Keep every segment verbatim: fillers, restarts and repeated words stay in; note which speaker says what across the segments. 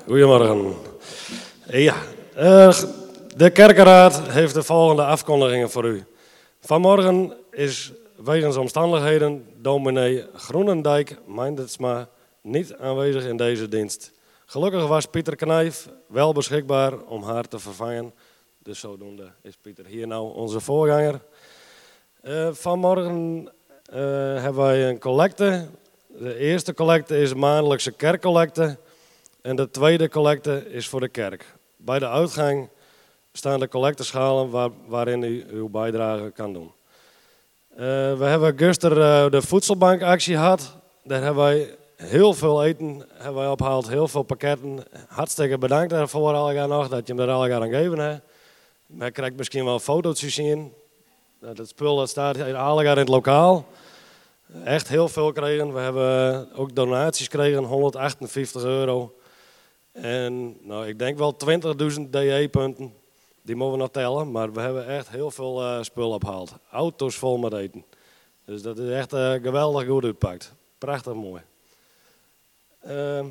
Speaker 1: Goedemorgen. Ja, uh, de kerkenraad heeft de volgende afkondigingen voor u. Vanmorgen is wegens omstandigheden dominee Groenendijk Meindertsma niet aanwezig in deze dienst. Gelukkig was Pieter Knijf wel beschikbaar om haar te vervangen. Dus zodoende is Pieter hier nou onze voorganger. Uh, vanmorgen uh, hebben wij een collecte. De eerste collecte is een maandelijkse kerkcollecte. En de tweede collecte is voor de kerk. Bij de uitgang staan de collecteschalen waar, waarin u uw bijdrage kan doen. Uh, we hebben gisteren uh, de voedselbankactie gehad. Daar hebben wij heel veel eten hebben wij opgehaald, heel veel pakketten. Hartstikke bedankt daarvoor allemaal nog, dat je hem er allemaal aan gegeven hebt. Maar krijgt misschien wel foto's zien. Dat spul dat staat allemaal in het lokaal. Echt heel veel gekregen. We hebben ook donaties gekregen, honderdachtenvijftig euro. En nou, ik denk wel twintigduizend D E-punten. Die mogen we nog tellen, maar we hebben echt heel veel uh, spul opgehaald. Auto's vol met eten. Dus dat is echt uh, geweldig goed uitgepakt. Prachtig mooi. Uh,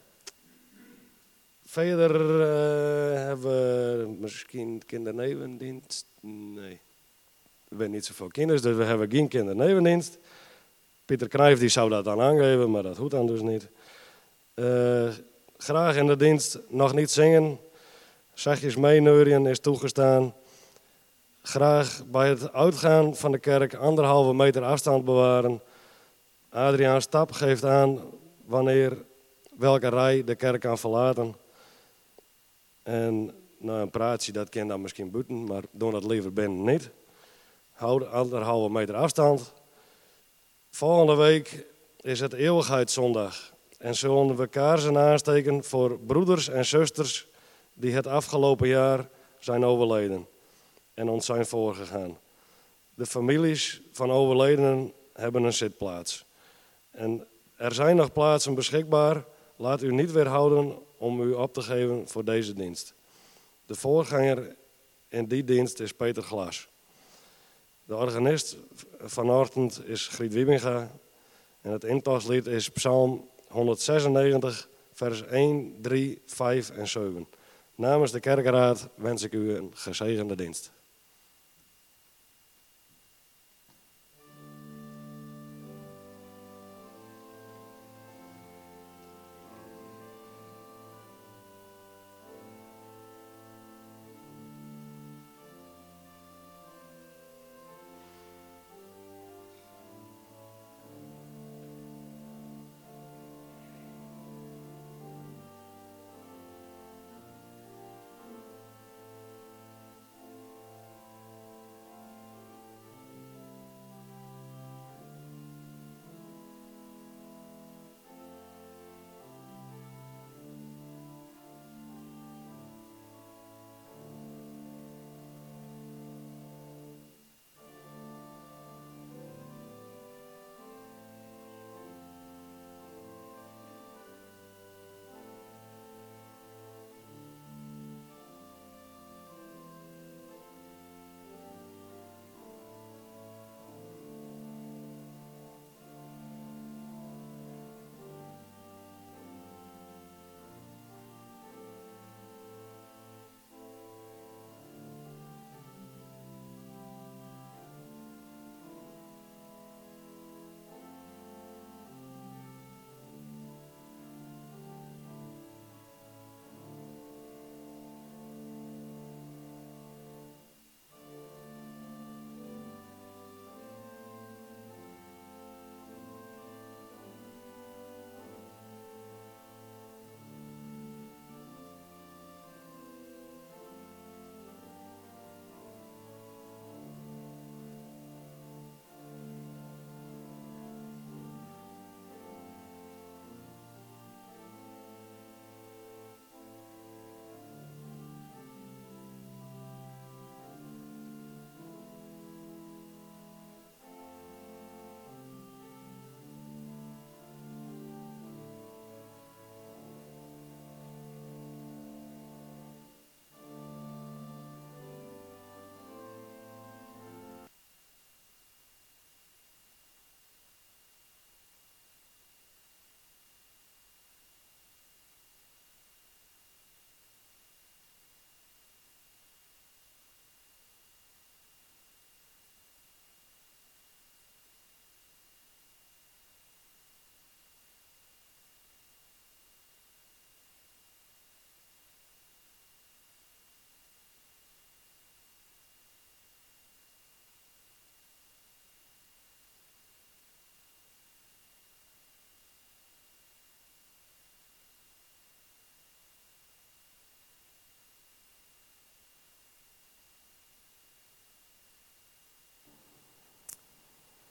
Speaker 1: verder uh, hebben we misschien kindernevendienst. Nee, we hebben niet zoveel kinders, dus we hebben geen kindernevendienst. Pieter Knijf die zou dat dan aangeven, maar dat hoeft dan dus niet. Uh, graag in de dienst nog niet zingen. Zachtjes meeneurien is toegestaan. Graag bij het uitgaan van de kerk anderhalve meter afstand bewaren. Adriaan Stap geeft aan wanneer welke rij de kerk kan verlaten. En nou, een praatje dat kan dan misschien buiten, maar doe dat liever binnen niet. Houd anderhalve meter afstand. Volgende week is het Eeuwigheidszondag. En zullen we kaarsen aansteken voor broeders en zusters die het afgelopen jaar zijn overleden en ons zijn voorgegaan. De families van overledenen hebben een zitplaats. En er zijn nog plaatsen beschikbaar. Laat u niet weerhouden om u op te geven voor deze dienst. De voorganger in die dienst is Peter Glas. De organist vanochtend is Griet Wiebinga. En het intoslied is Psalm honderdzesennegentig, vers één, drie, vijf en zeven. Namens de kerkenraad wens ik u een gezegende dienst.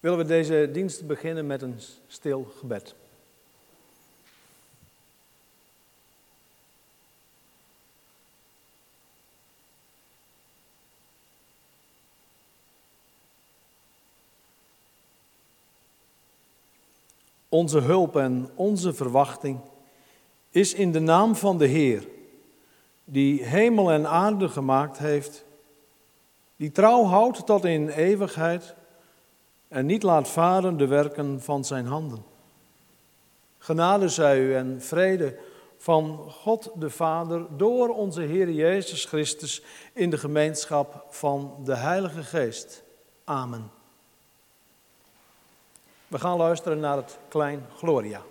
Speaker 2: willen we deze dienst beginnen met een stil gebed. Onze hulp en onze verwachting is in de naam van de Heer, die hemel en aarde gemaakt heeft, die trouw houdt tot in eeuwigheid en niet laat varen de werken van zijn handen. Genade zij u en vrede van God de Vader door onze Heer Jezus Christus in de gemeenschap van de Heilige Geest. Amen. We gaan luisteren naar het Klein Gloria.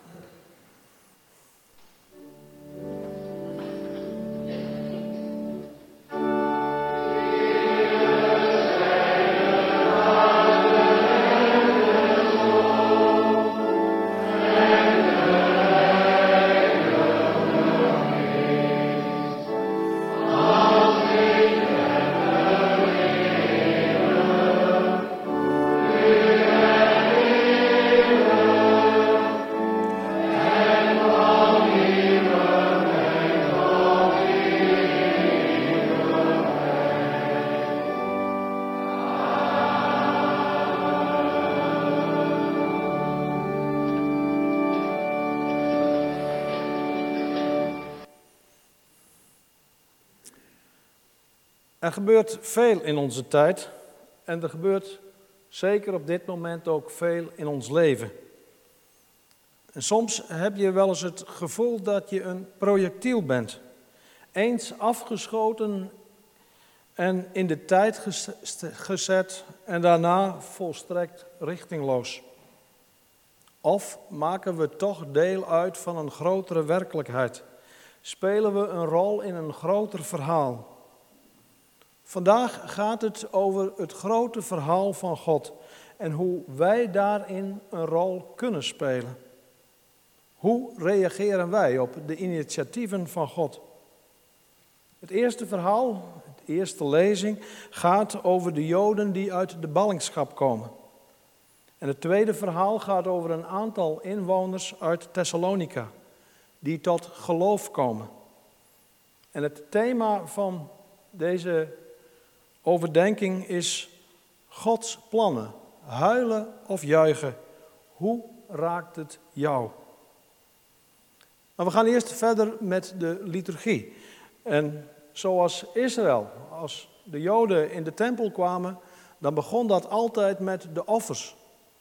Speaker 2: Er gebeurt veel in onze tijd en er gebeurt zeker op dit moment ook veel in ons leven. En soms heb je wel eens het gevoel dat je een projectiel bent. Eens afgeschoten en in de tijd gezet en daarna volstrekt richtingloos. Of maken we toch deel uit van een grotere werkelijkheid? Spelen we een rol in een groter verhaal? Vandaag gaat het over het grote verhaal van God en hoe wij daarin een rol kunnen spelen. Hoe reageren wij op de initiatieven van God? Het eerste verhaal, de eerste lezing, gaat over de Joden die uit de ballingschap komen. En het tweede verhaal gaat over een aantal inwoners uit Thessalonica die tot geloof komen. En het thema van deze overdenking is Gods plannen, huilen of juichen. Hoe raakt het jou? Maar we gaan eerst verder met de liturgie. En zoals Israël, als de Joden in de tempel kwamen, dan begon dat altijd met de offers.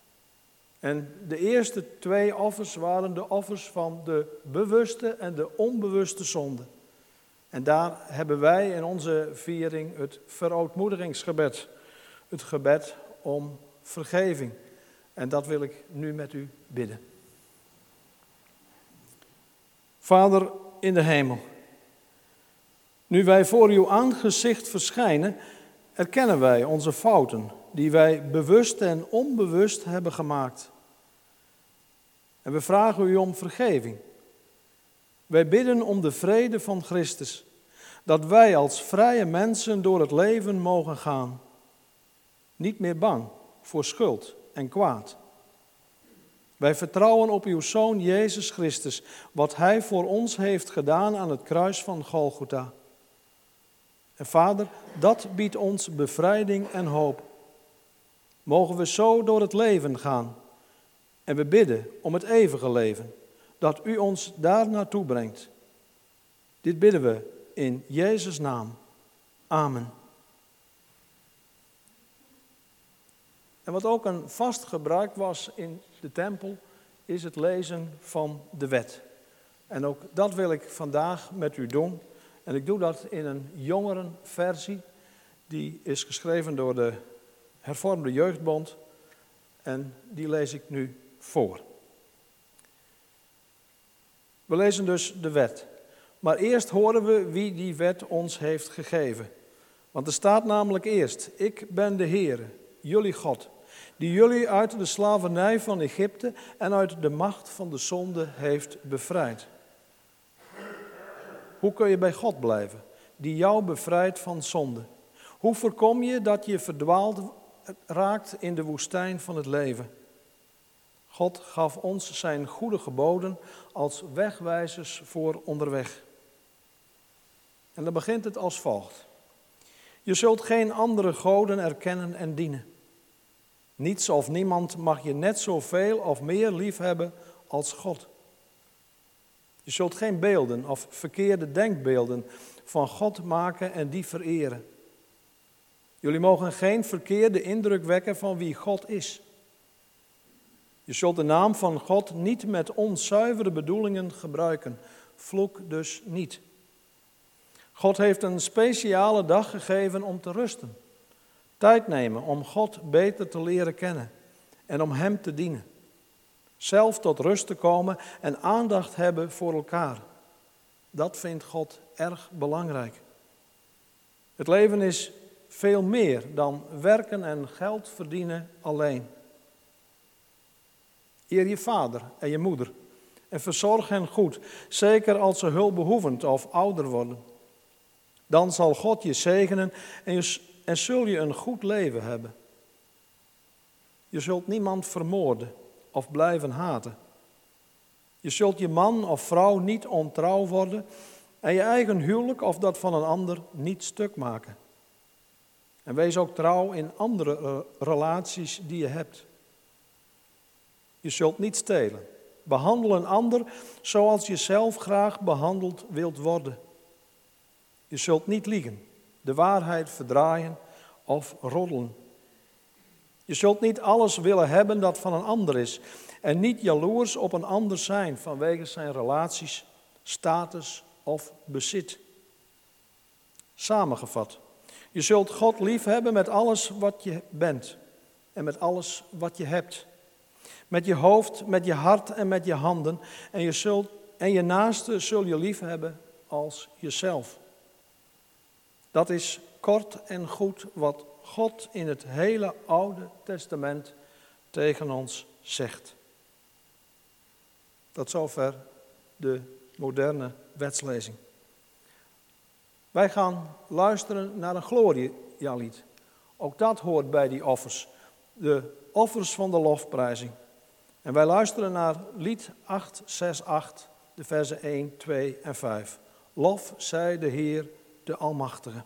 Speaker 2: En de eerste twee offers waren de offers van de bewuste en de onbewuste zonde. En daar hebben wij in onze viering het verootmoedigingsgebed. Het gebed om vergeving. En dat wil ik nu met u bidden. Vader in de hemel. Nu wij voor uw aangezicht verschijnen, erkennen wij onze fouten, die wij bewust en onbewust hebben gemaakt. En we vragen u om vergeving. Wij bidden om de vrede van Christus, dat wij als vrije mensen door het leven mogen gaan. Niet meer bang voor schuld en kwaad. Wij vertrouwen op uw Zoon Jezus Christus, wat Hij voor ons heeft gedaan aan het kruis van Golgotha. En Vader, dat biedt ons bevrijding en hoop. Mogen we zo door het leven gaan. En we bidden om het eeuwige leven, dat u ons daar naartoe brengt. Dit bidden we in Jezus' naam. Amen. En wat ook een vast gebruik was in de tempel, is het lezen van de wet. En ook dat wil ik vandaag met u doen. En ik doe dat in een jongerenversie. Die is geschreven door de Hervormde Jeugdbond. En die lees ik nu voor. We lezen dus de wet. Maar eerst horen we wie die wet ons heeft gegeven. Want er staat namelijk eerst: ik ben de Heere, jullie God, die jullie uit de slavernij van Egypte en uit de macht van de zonde heeft bevrijd. Hoe kun je bij God blijven, die jou bevrijdt van zonde? Hoe voorkom je dat je verdwaald raakt in de woestijn van het leven. God gaf ons zijn goede geboden als wegwijzers voor onderweg. En dan begint het als volgt. Je zult geen andere goden erkennen en dienen. Niets of niemand mag je net zoveel of meer lief hebben als God. Je zult geen beelden of verkeerde denkbeelden van God maken en die vereren. Jullie mogen geen verkeerde indruk wekken van wie God is. Je zult de naam van God niet met onzuivere bedoelingen gebruiken. Vloek dus niet. God heeft een speciale dag gegeven om te rusten. Tijd nemen om God beter te leren kennen en om Hem te dienen. Zelf tot rust te komen en aandacht hebben voor elkaar. Dat vindt God erg belangrijk. Het leven is veel meer dan werken en geld verdienen alleen. Eer je vader en je moeder en verzorg hen goed, zeker als ze hulpbehoevend of ouder worden. Dan zal God je zegenen en, je, en zul je een goed leven hebben. Je zult niemand vermoorden of blijven haten. Je zult je man of vrouw niet ontrouw worden en je eigen huwelijk of dat van een ander niet stuk maken. En wees ook trouw in andere relaties die je hebt. Je zult niet stelen. Behandel een ander zoals je zelf graag behandeld wilt worden. Je zult niet liegen, de waarheid verdraaien of roddelen. Je zult niet alles willen hebben dat van een ander is en niet jaloers op een ander zijn vanwege zijn relaties, status of bezit. Samengevat, je zult God lief hebben met alles wat je bent en met alles wat je hebt. Met je hoofd, met je hart en met je handen. En je, zult, en je naaste zul je lief hebben als jezelf. Dat is kort en goed wat God in het hele Oude Testament tegen ons zegt. Tot zover de moderne wetslezing. Wij gaan luisteren naar een glorialied. Ook dat hoort bij die offers. De offers van de lofprijzing. En wij luisteren naar lied acht zes acht, de versen één, twee en vijf. Lof zij de Heer, de Almachtige.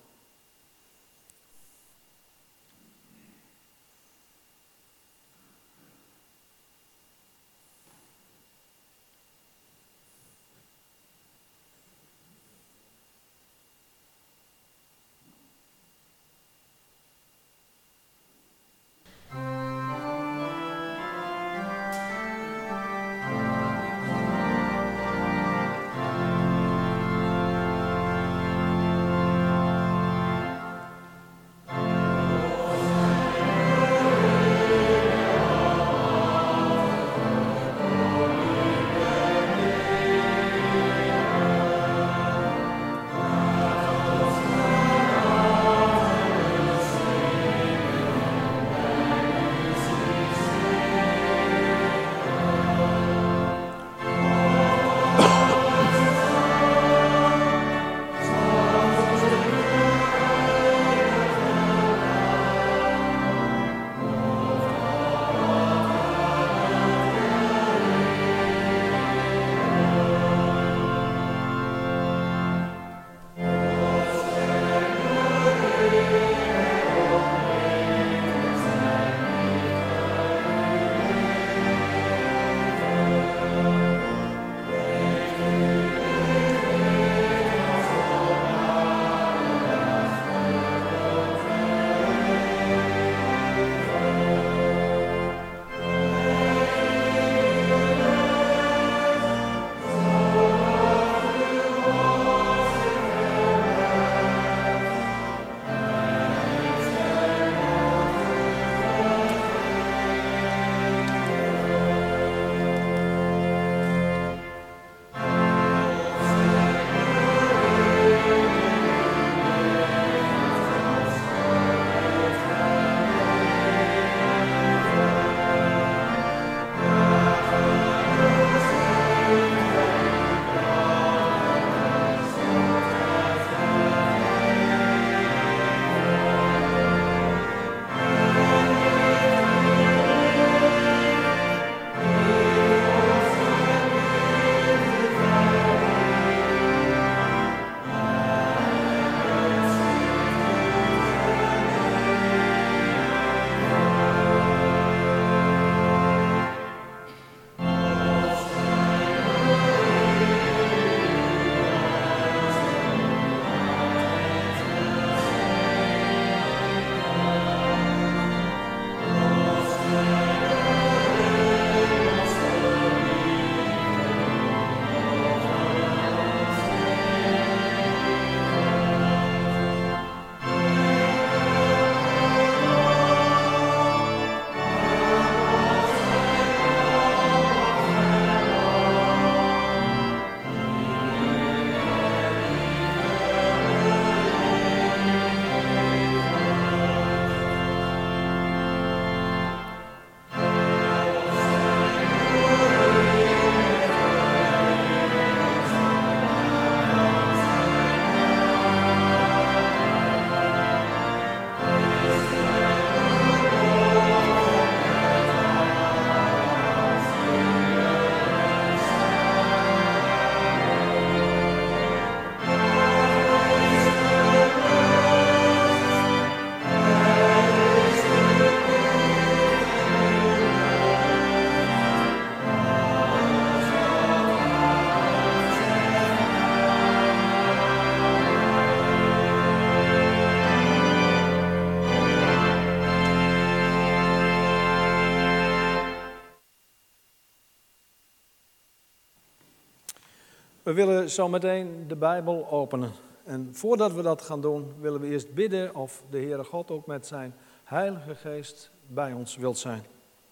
Speaker 2: We willen zo meteen de Bijbel openen. En voordat we dat gaan doen, willen we eerst bidden of de Heere God ook met zijn Heilige Geest bij ons wilt zijn.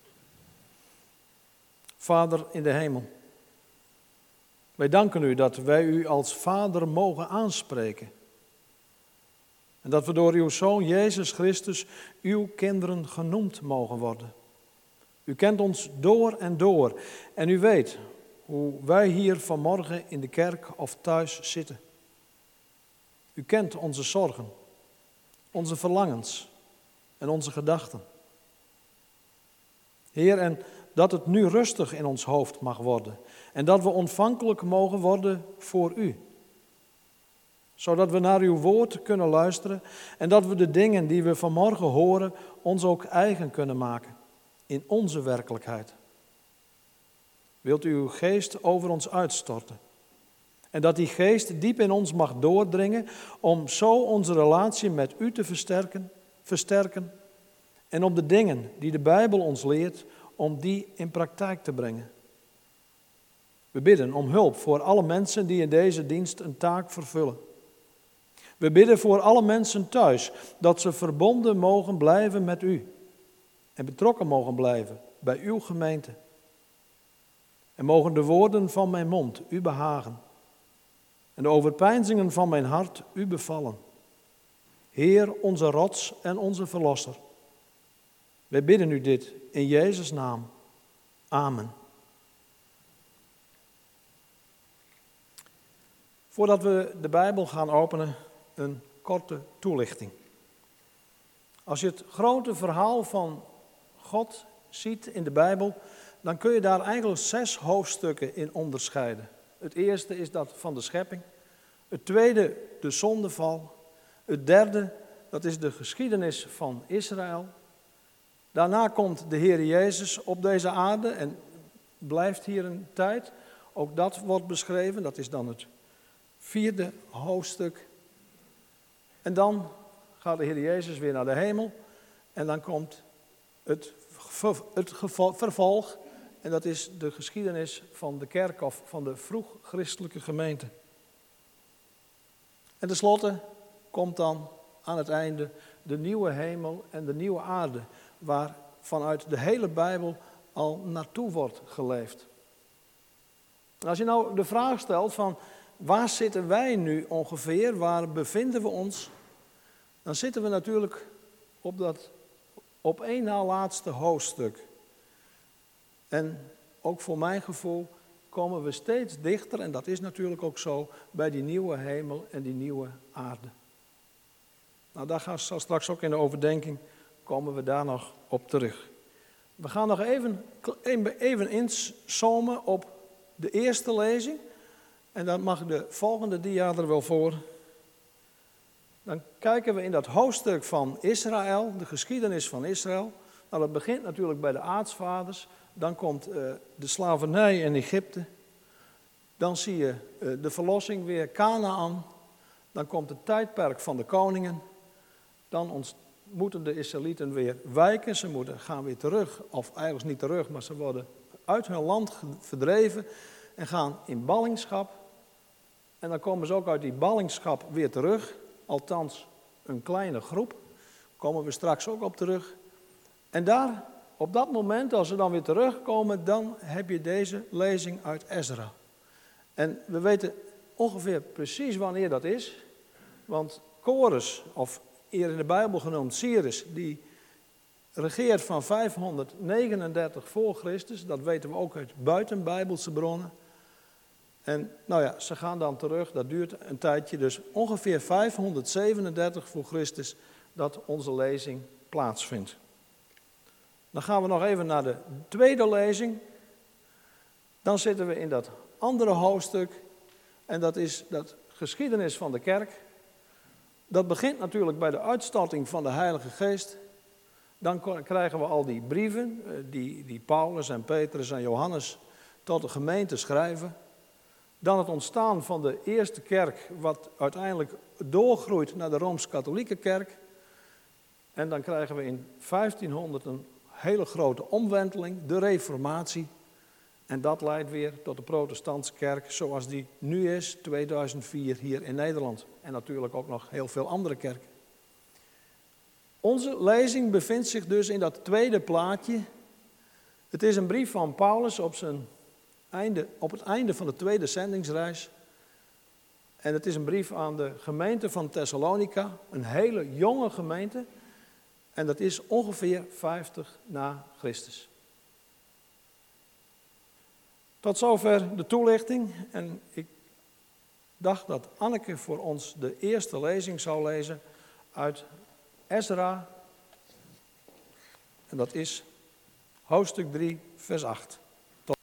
Speaker 2: Vader in de hemel, wij danken u dat wij u als Vader mogen aanspreken. En dat we door uw Zoon Jezus Christus uw kinderen genoemd mogen worden. U kent ons door en door en u weet hoe wij hier vanmorgen in de kerk of thuis zitten. U kent onze zorgen, onze verlangens en onze gedachten. Heer, en dat het nu rustig in ons hoofd mag worden en dat we ontvankelijk mogen worden voor u. Zodat we naar uw woord kunnen luisteren en dat we de dingen die we vanmorgen horen ons ook eigen kunnen maken in onze werkelijkheid. Wilt u uw geest over ons uitstorten? En dat die geest diep in ons mag doordringen om zo onze relatie met u te versterken, versterken en om de dingen die de Bijbel ons leert, om die in praktijk te brengen. We bidden om hulp voor alle mensen die in deze dienst een taak vervullen. We bidden voor alle mensen thuis dat ze verbonden mogen blijven met u en betrokken mogen blijven bij uw gemeente. En mogen de woorden van mijn mond u behagen en de overpeinzingen van mijn hart u bevallen. Heer, onze rots en onze verlosser. Wij bidden u dit in Jezus' naam. Amen. Voordat we de Bijbel gaan openen, een korte toelichting. Als je het grote verhaal van God ziet in de Bijbel, dan kun je daar eigenlijk zes hoofdstukken in onderscheiden. Het eerste is dat van de schepping. Het tweede, de zondeval. Het derde, dat is de geschiedenis van Israël. Daarna komt de Heer Jezus op deze aarde en blijft hier een tijd. Ook dat wordt beschreven, dat is dan het vierde hoofdstuk. En dan gaat de Heer Jezus weer naar de hemel en dan komt het, het vervolg. En dat is de geschiedenis van de kerk of van de vroeg-christelijke gemeente. En tenslotte komt dan aan het einde de nieuwe hemel en de nieuwe aarde, waar vanuit de hele Bijbel al naartoe wordt geleefd. En als je nou de vraag stelt van waar zitten wij nu ongeveer, waar bevinden we ons, dan zitten we natuurlijk op dat op één na laatste hoofdstuk. En ook voor mijn gevoel komen we steeds dichter, en dat is natuurlijk ook zo, bij die nieuwe hemel en die nieuwe aarde. Nou, daar gaan we straks ook in de overdenking, komen we daar nog op terug. We gaan nog even, even inzoomen op de eerste lezing. En dan mag de volgende dia er wel voor. Dan kijken we in dat hoofdstuk van Israël, de geschiedenis van Israël. Nou, dat begint natuurlijk bij de aartsvaders. Dan komt uh, de slavernij in Egypte. Dan zie je uh, de verlossing weer, Kanaan. Dan komt het tijdperk van de koningen. Dan ont- moeten de Israëlieten weer wijken. Ze moeten gaan weer terug, of eigenlijk niet terug, maar ze worden uit hun land verdreven en gaan in ballingschap. En dan komen ze ook uit die ballingschap weer terug. Althans, een kleine groep. Daar komen we straks ook op terug. En daar, op dat moment, als ze dan weer terugkomen, dan heb je deze lezing uit Ezra. En we weten ongeveer precies wanneer dat is. Want Kores, of eerder in de Bijbel genoemd Cyrus, die regeert van vijfhonderdnegenendertig voor Christus. Dat weten we ook uit buitenbijbelse bronnen. En nou ja, ze gaan dan terug, dat duurt een tijdje, dus ongeveer vijfhonderdzevenendertig voor Christus dat onze lezing plaatsvindt. Dan gaan we nog even naar de tweede lezing. Dan zitten we in dat andere hoofdstuk en dat is dat geschiedenis van de kerk. Dat begint natuurlijk bij de uitstorting van de Heilige Geest. Dan krijgen we al die brieven die, die Paulus en Petrus en Johannes tot de gemeente schrijven. Dan het ontstaan van de eerste kerk, wat uiteindelijk doorgroeit naar de Rooms-Katholieke kerk. En dan krijgen we in vijftienhonderd een hele grote omwenteling, de Reformatie. En dat leidt weer tot de protestantse kerk zoals die nu is, tweeduizend vier hier in Nederland. En natuurlijk ook nog heel veel andere kerken. Onze lezing bevindt zich dus in dat tweede plaatje. Het is een brief van Paulus op, zijn einde, op het einde van de tweede zendingsreis. En het is een brief aan de gemeente van Thessalonica, een hele jonge gemeente. En dat is ongeveer vijftig na Christus. Tot zover de toelichting. En ik dacht dat Anneke voor ons de eerste lezing zou lezen uit Ezra. En dat is hoofdstuk drie, vers acht. Tot...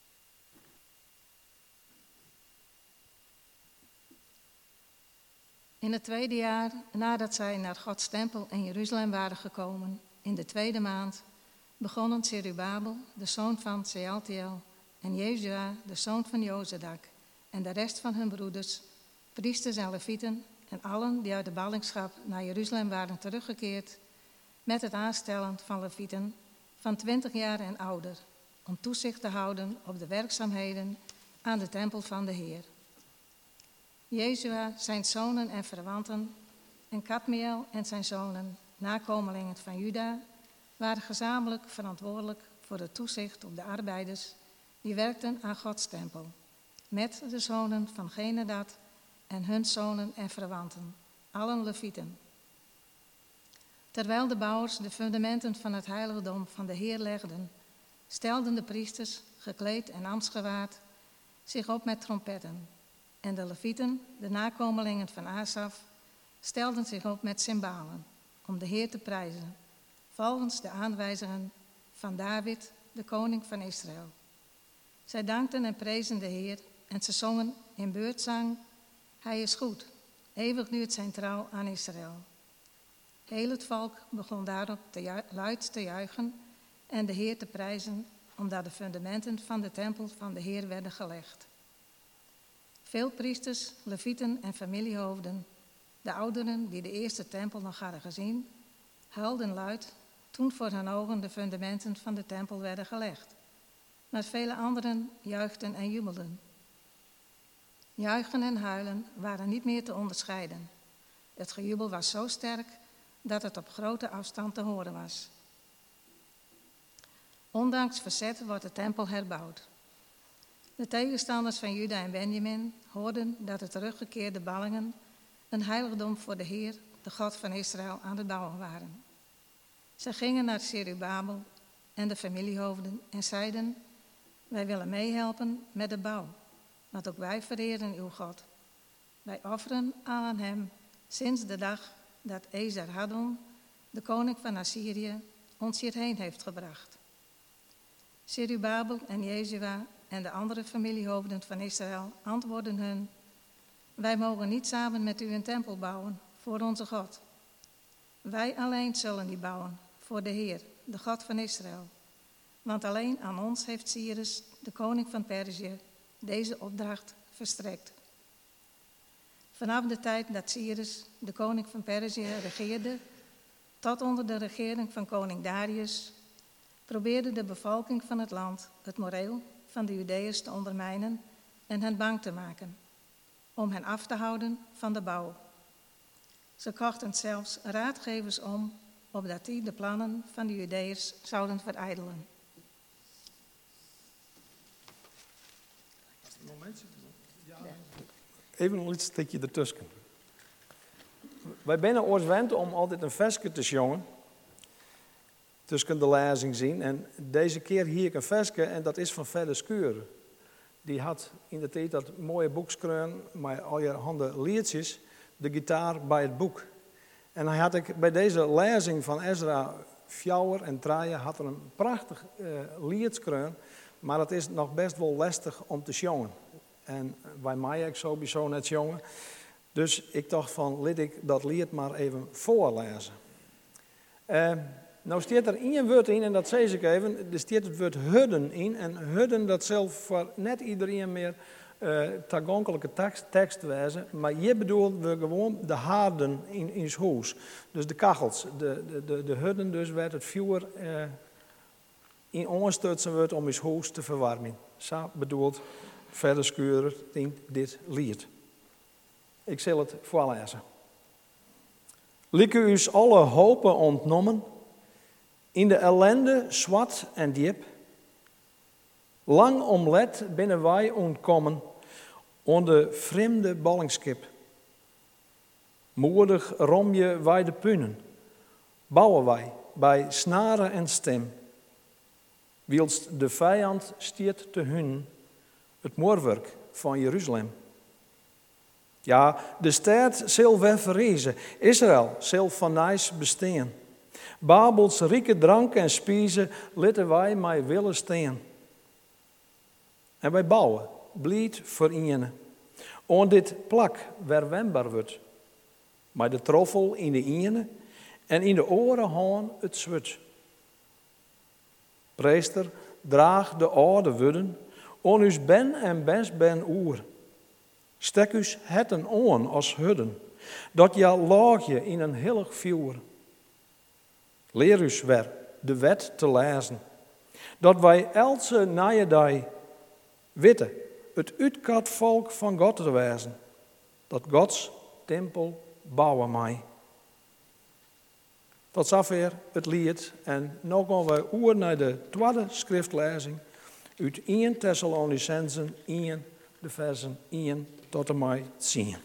Speaker 3: In het tweede jaar nadat zij naar Gods tempel in Jeruzalem waren gekomen, in de tweede maand, begonnen Zerubabel, de zoon van Sealtiel, en Jezua, de zoon van Jozadak, en de rest van hun broeders, priesters en levieten, en allen die uit de ballingschap naar Jeruzalem waren teruggekeerd, met het aanstellen van levieten van twintig jaar en ouder, om toezicht te houden op de werkzaamheden aan de tempel van de Heer. Jezua, zijn zonen en verwanten, en Kadmiel en zijn zonen, nakomelingen van Juda, waren gezamenlijk verantwoordelijk voor het toezicht op de arbeiders die werkten aan Gods tempel, met de zonen van Genadad en hun zonen en verwanten, allen levieten. Terwijl de bouwers de fundamenten van het heiligdom van de Heer legden, stelden de priesters, gekleed en ambtsgewaad, zich op met trompetten. En de levieten, de nakomelingen van Asaf, stelden zich op met cymbalen, om de Heer te prijzen, volgens de aanwijzingen van David, de koning van Israël. Zij dankten en prezen de Heer en ze zongen in beurtzang: Hij is goed, eeuwig duurt zijn trouw aan Israël. Heel het volk begon daarop te ju- luid te juichen en de Heer te prijzen, omdat de fundamenten van de tempel van de Heer werden gelegd. Veel priesters, levieten en familiehoofden, de ouderen die de eerste tempel nog hadden gezien, huilden luid toen voor hun ogen de fundamenten van de tempel werden gelegd. Maar vele anderen juichten en jubelden. Juichen en huilen waren niet meer te onderscheiden. Het gejubel was zo sterk dat het op grote afstand te horen was. Ondanks verzet wordt de tempel herbouwd. De tegenstanders van Juda en Benjamin hoorden dat de teruggekeerde ballingen een heiligdom voor de Heer, de God van Israël, aan het bouwen waren. Ze gingen naar Zerubabel en de familiehoofden en zeiden: Wij willen meehelpen met de bouw, want ook wij vereren uw God. Wij offeren aan hem sinds de dag dat Esarhaddon, de koning van Assyrië, ons hierheen heeft gebracht. Zerubabel en Jezua en de andere familiehoofden van Israël antwoordden hun: Wij mogen niet samen met u een tempel bouwen voor onze God. Wij alleen zullen die bouwen voor de Heer, de God van Israël. Want alleen aan ons heeft Cyrus, de koning van Perzië, deze opdracht verstrekt. Vanaf de tijd dat Cyrus, de koning van Perzië, regeerde, tot onder de regering van koning Darius, probeerde de bevolking van het land het moreel van de Judeërs te ondermijnen en hen bang te maken, om hen af te houden van de bouw. Ze kochten zelfs raadgevers om, opdat die de plannen van de Judeërs zouden verijdelen.
Speaker 2: Even een stukje ertussen. Wij zijn ooit gewend om altijd een versje te jongen. Tussen de lezing zien. En deze keer hier ik een versje en dat is van Felle Skuren. Die had in de tijd dat mooie boek geschreven met al je handen liedjes, de gitaar bij het boek. En hij had ik bij deze lezing van Ezra Fjouwer en Traaien had er een prachtig uh, lied geschreven, maar het is nog best wel lastig om te jongen. En bij mij ik sowieso net jongen. Dus ik dacht van, laat ik dat lied maar even voorlezen. Uh, nou staat er één woord in, en dat zei ik even, er staat het woord hudden in. En hudden, dat zal voor net iedereen meer uh, toegankelijke tekst, tekst wezen. Maar hier bedoelen we gewoon de haarden in, in het huis. Dus de kachels, de, de, de, de hudden dus werd het vuur uh, in ondersteunen wordt om ons huis te verwarmen. Zo bedoelt verder Skurer in dit lied. Ik zal het voorlezen. Lieke us alle hopen ontnommen, in de ellende zwart en diep. Lang omlet binnen wij ontkomen, onder vreemde ballingskip. Moedig romje wij de punnen, bouwen wij bij snaren en stem. Wielst de vijand stiert te hun, het moorwerk van Jeruzalem. Ja, de stad zal weer verrezen, Israël zal van nijs bestaan. Babels rieke drank en spiezen, laten wij mij willen staan. En wij bouwen, blied voor ienen. On dit plak waar wembaar wordt. Maar de troffel in de ienen en in de oren haan het zwut. Priester, draag de oude wudden, on us ben en best ben oer. Stek us hetten aan als hudden, dat ja laagje in een hillig vuur. Leer us weer de wet te lezen, dat wij elke najedag weten het uitkat volk van God te wezen, dat Gods tempel bouwen mij. Tot zover het lied en nu gaan we oer naar de tweede schriftlezing uit eerste Thessalonicenzen één, de versen één tot en met tien.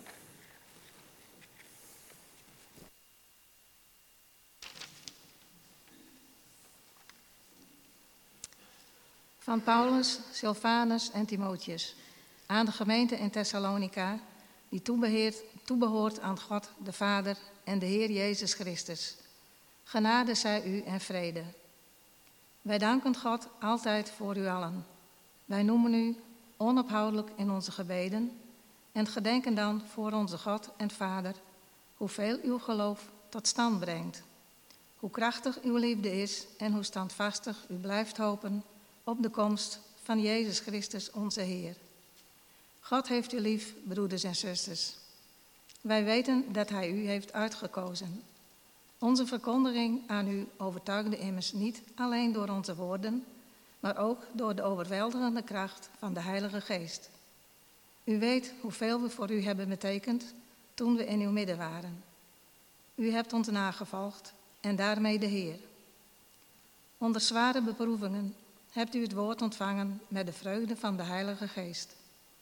Speaker 3: Van Paulus, Silvanus en Timotheus aan de gemeente in Thessalonica, die toebeheert, toebehoort aan God de Vader en de Heer Jezus Christus. Genade zij u en vrede. Wij danken God altijd voor u allen. Wij noemen u onophoudelijk in onze gebeden en gedenken dan voor onze God en Vader hoeveel uw geloof tot stand brengt. Hoe krachtig uw liefde is en hoe standvastig u blijft hopen op de komst van Jezus Christus onze Heer. God heeft u lief, broeders en zusters. Wij weten dat Hij u heeft uitgekozen. Onze verkondiging aan u overtuigde immers niet alleen door onze woorden, maar ook door de overweldigende kracht van de Heilige Geest. U weet hoeveel we voor u hebben betekend toen we in uw midden waren. U hebt ons nagevolgd en daarmee de Heer. Onder zware beproevingen hebt u het woord ontvangen met de vreugde van de Heilige Geest.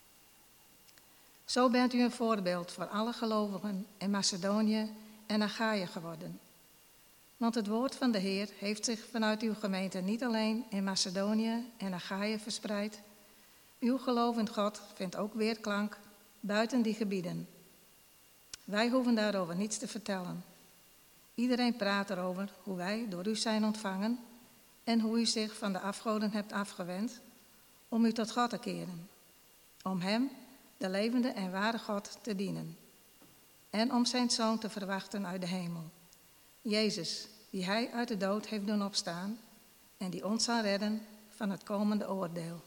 Speaker 3: Zo bent u een voorbeeld voor alle gelovigen in Macedonië en Achaïe geworden. Want het woord van de Heer heeft zich vanuit uw gemeente niet alleen in Macedonië en Achaïe verspreid. Uw geloof in God vindt ook weerklank buiten die gebieden. Wij hoeven daarover niets te vertellen. Iedereen praat erover hoe wij door u zijn ontvangen en hoe u zich van de afgoden hebt afgewend om u tot God te keren. Om Hem, de levende en ware God, te dienen. En om zijn Zoon te verwachten uit de hemel. Jezus, die Hij uit de dood heeft doen opstaan en die ons zal redden van het komende oordeel.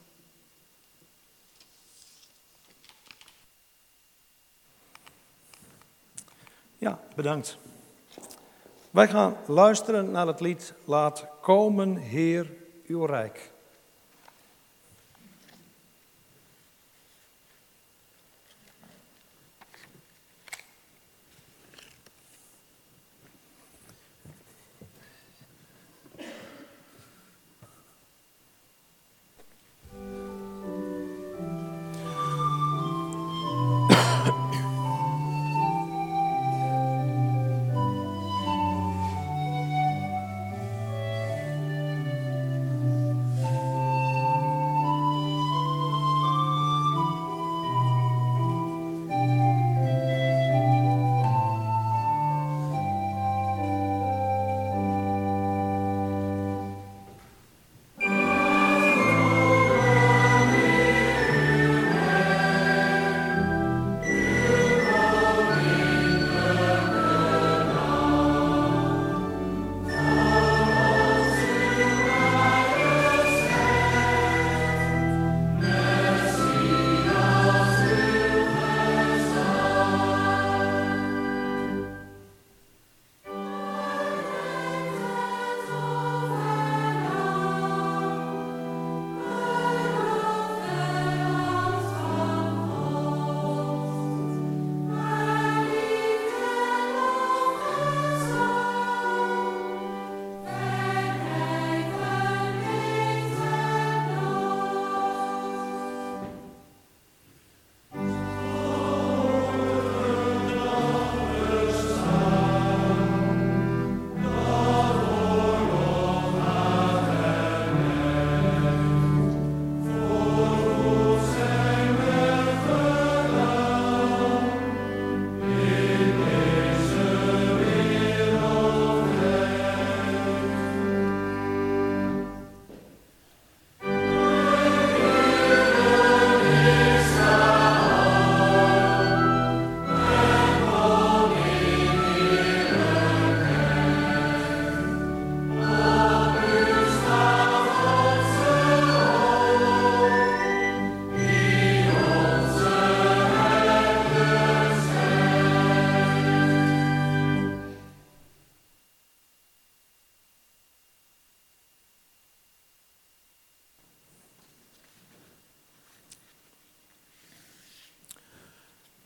Speaker 2: Ja, bedankt. Wij gaan luisteren naar het lied Laat komen, Heer, uw rijk.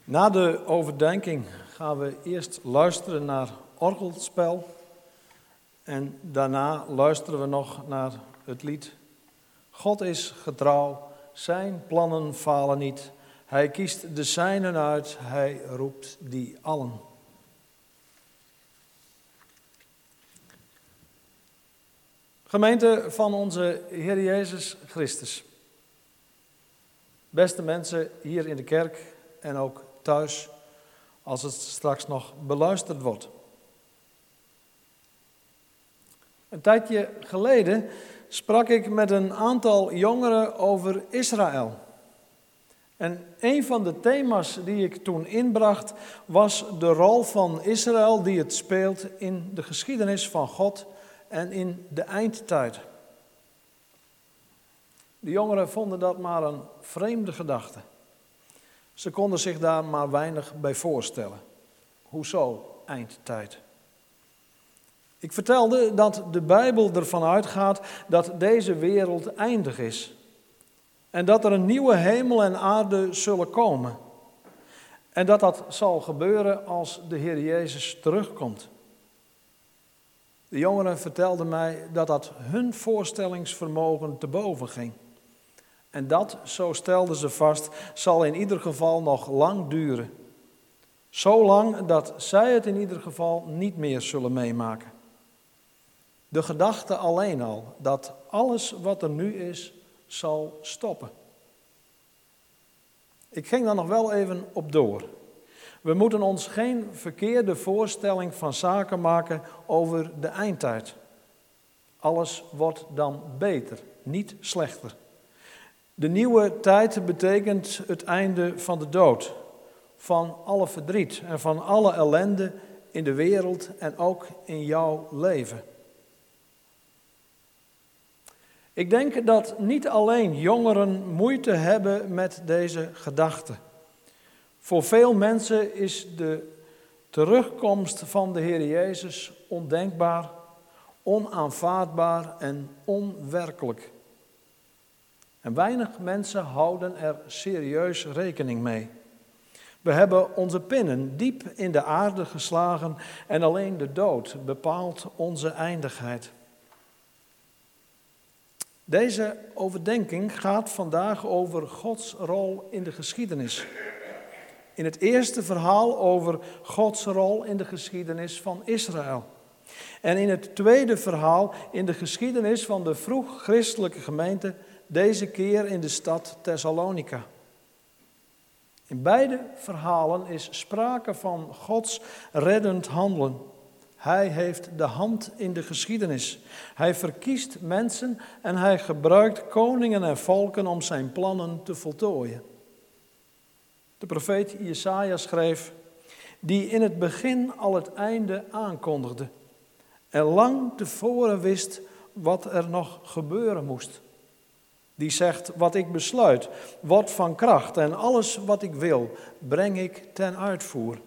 Speaker 2: Na de overdenking gaan we eerst luisteren naar orgelspel. En daarna luisteren we nog naar het lied God is getrouw, zijn plannen falen niet. Hij kiest de zijnen uit, hij roept die allen. Gemeente van onze Heer Jezus Christus. Beste mensen hier in de kerk en ook thuis, als het straks nog beluisterd wordt. Een tijdje geleden sprak ik met een aantal jongeren over Israël. En een van de thema's die ik toen inbracht was de rol van Israël die het speelt in de geschiedenis van God en in de eindtijd. De jongeren vonden dat maar een vreemde gedachte. Ze konden zich daar maar weinig bij voorstellen. Hoezo eindtijd? Ik vertelde dat de Bijbel ervan uitgaat dat deze wereld eindig is. En dat er een nieuwe hemel en aarde zullen komen. En dat dat zal gebeuren als de Heer Jezus terugkomt. De jongeren vertelden mij dat dat hun voorstellingsvermogen te boven ging. En dat, zo stelden ze vast, zal in ieder geval nog lang duren. Zo lang dat zij het in ieder geval niet meer zullen meemaken. De gedachte alleen al dat alles wat er nu is, zal stoppen. Ik ging daar nog wel even op door. We moeten ons geen verkeerde voorstelling van zaken maken over de eindtijd. Alles wordt dan beter, niet slechter. De nieuwe tijd betekent het einde van de dood, van alle verdriet en van alle ellende in de wereld en ook in jouw leven. Ik denk dat niet alleen jongeren moeite hebben met deze gedachte. Voor veel mensen is de terugkomst van de Heer Jezus ondenkbaar, onaanvaardbaar en onwerkelijk. En weinig mensen houden er serieus rekening mee. We hebben onze pinnen diep in de aarde geslagen en alleen de dood bepaalt onze eindigheid. Deze overdenking gaat vandaag over Gods rol in de geschiedenis. In het eerste verhaal over Gods rol in de geschiedenis van Israël. En in het tweede verhaal in de geschiedenis van de vroeg-christelijke gemeente, deze keer in de stad Thessalonica. In beide verhalen is sprake van Gods reddend handelen. Hij heeft de hand in de geschiedenis. Hij verkiest mensen en hij gebruikt koningen en volken om zijn plannen te voltooien. De profeet Jesaja schreef, die in het begin al het einde aankondigde en lang tevoren wist wat er nog gebeuren moest. Die zegt, wat ik besluit, wordt van kracht en alles wat ik wil, breng ik ten uitvoer.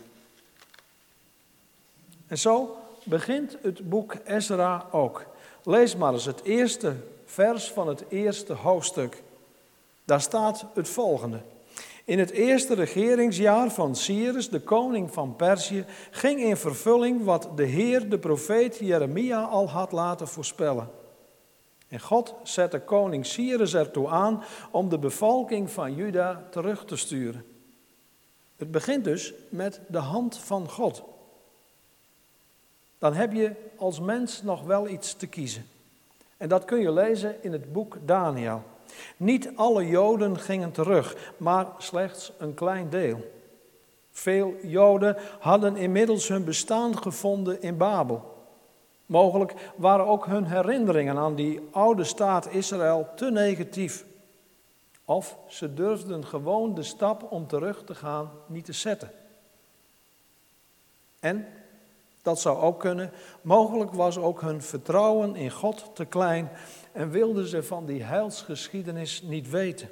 Speaker 2: En zo begint het boek Ezra ook. Lees maar eens het eerste vers van het eerste hoofdstuk. Daar staat het volgende. In het eerste regeringsjaar van Cyrus, de koning van Perzië, ging in vervulling wat de Heer de profeet Jeremia al had laten voorspellen. En God zette koning Cyrus ertoe aan om de bevolking van Juda terug te sturen. Het begint dus met de hand van God. Dan heb je als mens nog wel iets te kiezen. En dat kun je lezen in het boek Daniël. Niet alle Joden gingen terug, maar slechts een klein deel. Veel Joden hadden inmiddels hun bestaan gevonden in Babel. Mogelijk waren ook hun herinneringen aan die oude staat Israël te negatief. Of ze durfden gewoon de stap om terug te gaan niet te zetten. En, dat zou ook kunnen, mogelijk was ook hun vertrouwen in God te klein en wilden ze van die heilsgeschiedenis niet weten.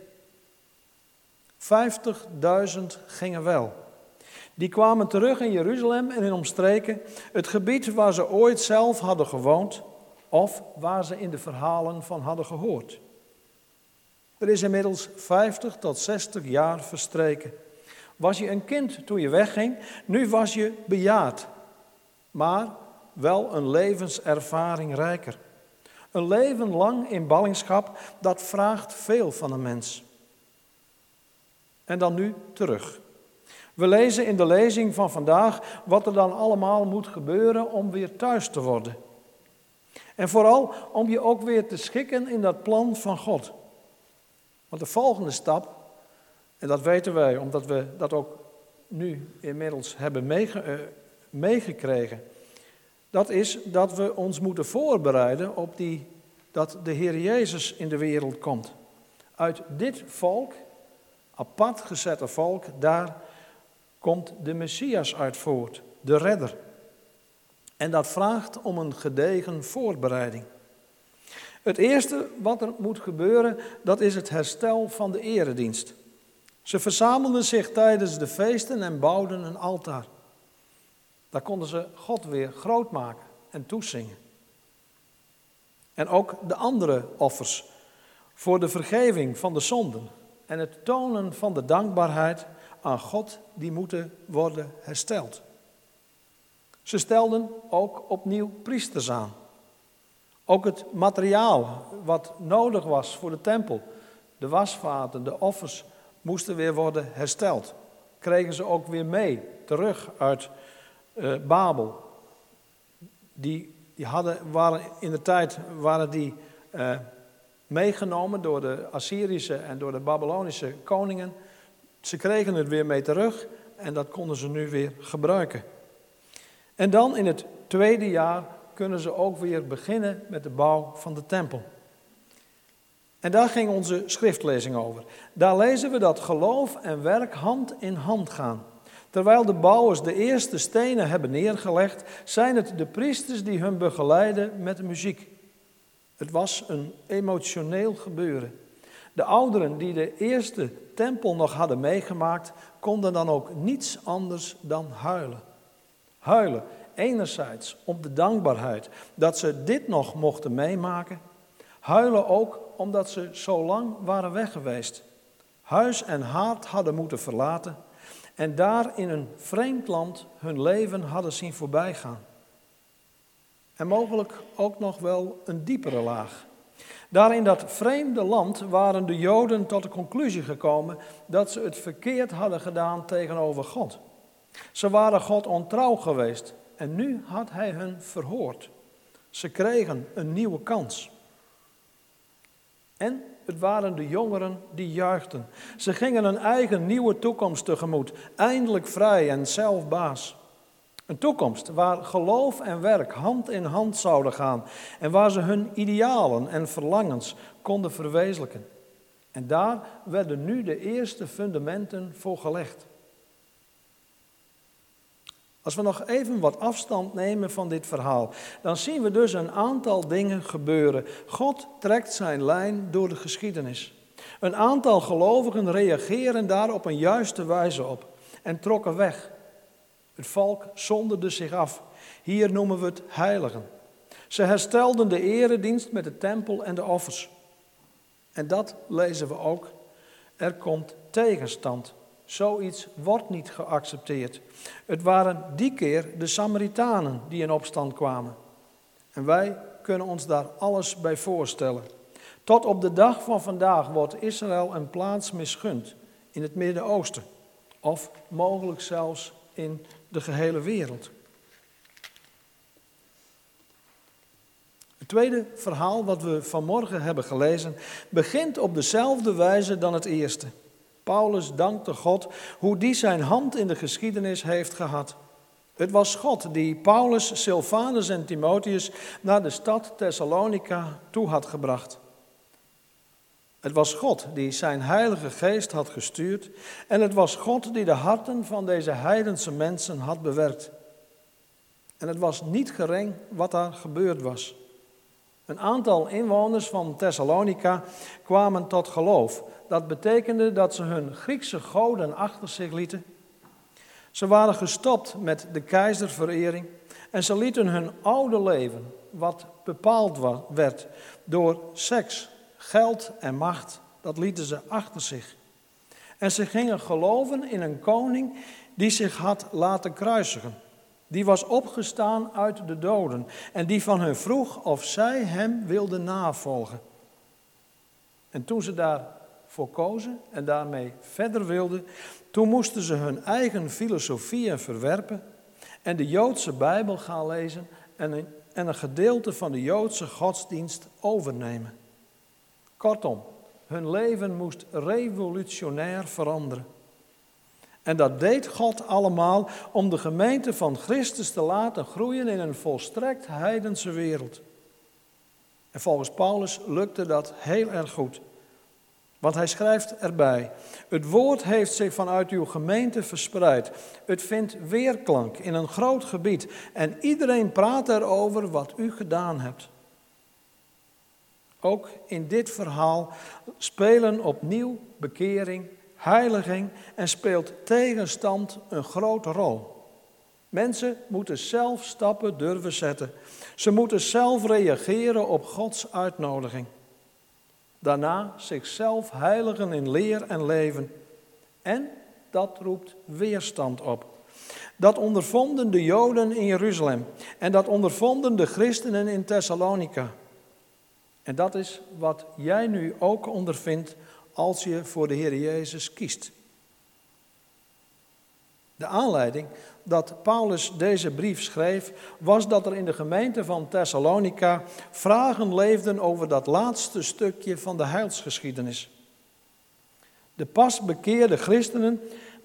Speaker 2: Vijftigduizend gingen wel. Die kwamen terug in Jeruzalem en in omstreken, het gebied waar ze ooit zelf hadden gewoond of waar ze in de verhalen van hadden gehoord. Er is inmiddels vijftig tot zestig jaar verstreken. Was je een kind toen je wegging, nu was je bejaard. Maar wel een levenservaring rijker. Een leven lang in ballingschap, dat vraagt veel van een mens. En dan nu terug. We lezen in de lezing van vandaag wat er dan allemaal moet gebeuren om weer thuis te worden. En vooral om je ook weer te schikken in dat plan van God. Want de volgende stap, en dat weten wij omdat we dat ook nu inmiddels hebben meege, uh, meegekregen, dat is dat we ons moeten voorbereiden op die, dat de Heer Jezus in de wereld komt. Uit dit volk, apart gezette volk, daar komt de Messias uit voort, de redder. En dat vraagt om een gedegen voorbereiding. Het eerste wat er moet gebeuren, dat is het herstel van de eredienst. Ze verzamelden zich tijdens de feesten en bouwden een altaar. Daar konden ze God weer groot maken en toezingen. En ook de andere offers voor de vergeving van de zonden en het tonen van de dankbaarheid aan God, die moeten worden hersteld. Ze stelden ook opnieuw priesters aan. Ook het materiaal wat nodig was voor de tempel, de wasvaten, de offers, moesten weer worden hersteld. Kregen ze ook weer mee, terug uit uh, Babel. Die, die hadden, waren in de tijd waren die uh, meegenomen door de Assyrische en door de Babylonische koningen. Ze kregen het weer mee terug en dat konden ze nu weer gebruiken. En dan in het tweede jaar kunnen ze ook weer beginnen met de bouw van de tempel. En daar ging onze schriftlezing over. Daar lezen we dat geloof en werk hand in hand gaan. Terwijl de bouwers de eerste stenen hebben neergelegd, zijn het de priesters die hun begeleiden met de muziek. Het was een emotioneel gebeuren. De ouderen die de eerste tempel nog hadden meegemaakt, konden dan ook niets anders dan huilen. Huilen, enerzijds om de dankbaarheid dat ze dit nog mochten meemaken. Huilen ook omdat ze zo lang waren weg geweest. Huis en haard hadden moeten verlaten en daar in een vreemd land hun leven hadden zien voorbijgaan. En mogelijk ook nog wel een diepere laag. Daar in dat vreemde land waren de Joden tot de conclusie gekomen dat ze het verkeerd hadden gedaan tegenover God. Ze waren God ontrouw geweest en nu had hij hen verhoord. Ze kregen een nieuwe kans. En het waren de jongeren die juichten. Ze gingen een eigen nieuwe toekomst tegemoet, eindelijk vrij en zelf baas. Een toekomst waar geloof en werk hand in hand zouden gaan en waar ze hun idealen en verlangens konden verwezenlijken. En daar werden nu de eerste fundamenten voor gelegd. Als we nog even wat afstand nemen van dit verhaal, dan zien we dus een aantal dingen gebeuren. God trekt zijn lijn door de geschiedenis. Een aantal gelovigen reageren daar op een juiste wijze op en trokken weg. Het volk zonderde zich af. Hier noemen we het heiligen. Ze herstelden de eredienst met de tempel en de offers. En dat lezen we ook. Er komt tegenstand. Zoiets wordt niet geaccepteerd. Het waren die keer de Samaritanen die in opstand kwamen. En wij kunnen ons daar alles bij voorstellen. Tot op de dag van vandaag wordt Israël een plaats misgund in het Midden-Oosten. Of mogelijk zelfs in de gehele wereld. Het tweede verhaal wat we vanmorgen hebben gelezen begint op dezelfde wijze dan het eerste. Paulus dankte God hoe die zijn hand in de geschiedenis heeft gehad. Het was God die Paulus, Silvanus en Timotheus naar de stad Thessalonica toe had gebracht. Het was God die zijn heilige geest had gestuurd en het was God die de harten van deze heidense mensen had bewerkt. En het was niet gering wat daar gebeurd was. Een aantal inwoners van Thessalonica kwamen tot geloof. Dat betekende dat ze hun Griekse goden achter zich lieten. Ze waren gestopt met de keizerverering en ze lieten hun oude leven, wat bepaald werd door seks, geld en macht, dat lieten ze achter zich. En ze gingen geloven in een koning die zich had laten kruisigen. Die was opgestaan uit de doden en die van hen vroeg of zij hem wilden navolgen. En toen ze daarvoor kozen en daarmee verder wilden, toen moesten ze hun eigen filosofieën verwerpen en de Joodse Bijbel gaan lezen en een, en een gedeelte van de Joodse godsdienst overnemen. Kortom, hun leven moest revolutionair veranderen. En dat deed God allemaal om de gemeente van Christus te laten groeien in een volstrekt heidense wereld. En volgens Paulus lukte dat heel erg goed. Want hij schrijft erbij: het woord heeft zich vanuit uw gemeente verspreid. Het vindt weerklank in een groot gebied. En iedereen praat erover wat u gedaan hebt. Ook in dit verhaal spelen opnieuw bekering, heiliging en speelt tegenstand een grote rol. Mensen moeten zelf stappen durven zetten. Ze moeten zelf reageren op Gods uitnodiging. Daarna zichzelf heiligen in leer en leven. En dat roept weerstand op. Dat ondervonden de Joden in Jeruzalem. En dat ondervonden de christenen in Thessalonica. En dat is wat jij nu ook ondervindt als je voor de Heer Jezus kiest. De aanleiding dat Paulus deze brief schreef, was dat er in de gemeente van Thessalonica vragen leefden over dat laatste stukje van de heilsgeschiedenis. De pas bekeerde christenen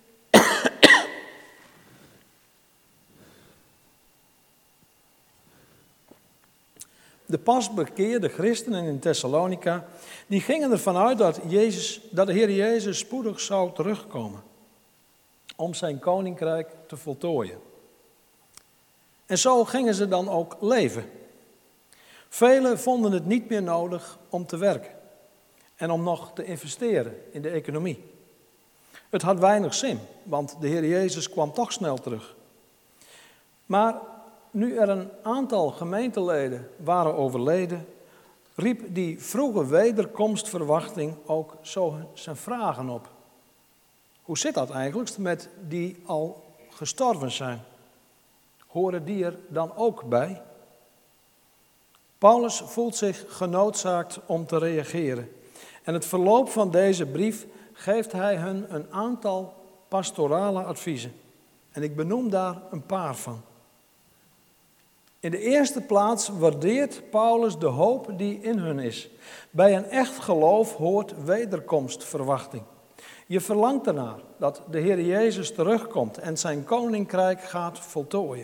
Speaker 2: De pas bekeerde christenen in Thessalonica, die gingen ervan uit dat, Jezus, dat de Heer Jezus spoedig zou terugkomen om zijn koninkrijk te voltooien. En zo gingen ze dan ook leven. Velen vonden het niet meer nodig om te werken en om nog te investeren in de economie. Het had weinig zin, want de Heer Jezus kwam toch snel terug. Maar nu er een aantal gemeenteleden waren overleden, riep die vroege wederkomstverwachting ook zo zijn vragen op. Hoe zit dat eigenlijk met die al gestorven zijn? Horen die er dan ook bij? Paulus voelt zich genoodzaakt om te reageren. En het verloop van deze brief geeft hij hun een aantal pastorale adviezen. En ik benoem daar een paar van. In de eerste plaats waardeert Paulus de hoop die in hun is. Bij een echt geloof hoort wederkomstverwachting. Je verlangt ernaar dat de Heer Jezus terugkomt en zijn koninkrijk gaat voltooien.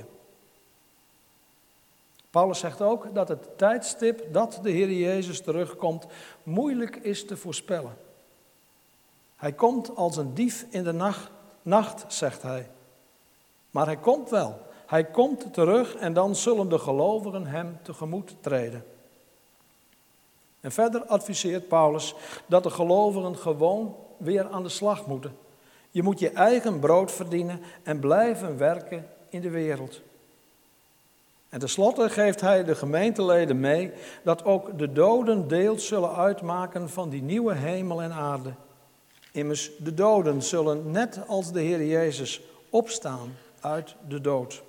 Speaker 2: Paulus zegt ook dat het tijdstip dat de Heer Jezus terugkomt moeilijk is te voorspellen. Hij komt als een dief in de nacht, nacht, zegt hij. Maar hij komt wel. Hij komt terug en dan zullen de gelovigen hem tegemoet treden. En verder adviseert Paulus dat de gelovigen gewoon weer aan de slag moeten. Je moet je eigen brood verdienen en blijven werken in de wereld. En tenslotte geeft hij de gemeenteleden mee dat ook de doden deel zullen uitmaken van die nieuwe hemel en aarde. Immers, de doden zullen net als de Heer Jezus opstaan uit de dood.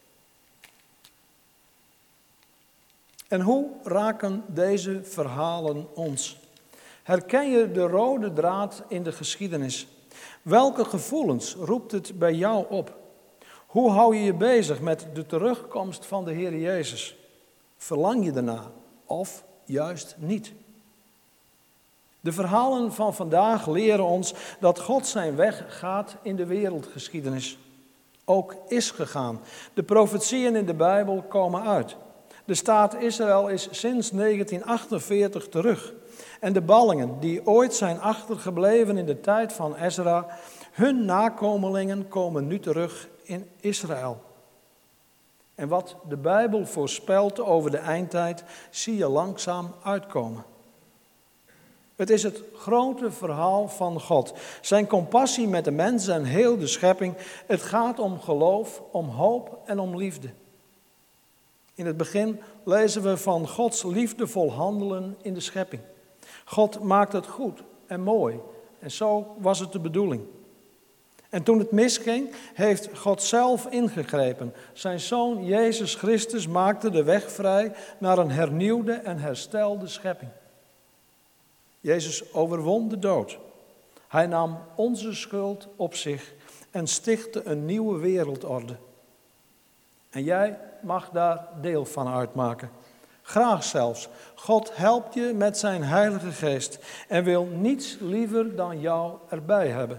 Speaker 2: En hoe raken deze verhalen ons? Herken je de rode draad in de geschiedenis? Welke gevoelens roept het bij jou op? Hoe hou je je bezig met de terugkomst van de Heer Jezus? Verlang je ernaar of juist niet? De verhalen van vandaag leren ons dat God zijn weg gaat in de wereldgeschiedenis. Ook is gegaan. De profetieën in de Bijbel komen uit. De staat Israël is sinds negentien achtenveertig terug. En de ballingen die ooit zijn achtergebleven in de tijd van Ezra, hun nakomelingen komen nu terug in Israël. En wat de Bijbel voorspelt over de eindtijd, zie je langzaam uitkomen. Het is het grote verhaal van God. Zijn compassie met de mens en heel de schepping. Het gaat om geloof, om hoop en om liefde. In het begin lezen we van Gods liefdevol handelen in de schepping. God maakt het goed en mooi En zo was het de bedoeling. En toen het misging, heeft God zelf ingegrepen. Zijn Zoon Jezus Christus maakte de weg vrij naar een hernieuwde en herstelde schepping. Jezus overwon de dood. Hij nam onze schuld op zich en stichtte een nieuwe wereldorde. En jij mag daar deel van uitmaken. Graag zelfs. God helpt je met zijn Heilige Geest en wil niets liever dan jou erbij hebben.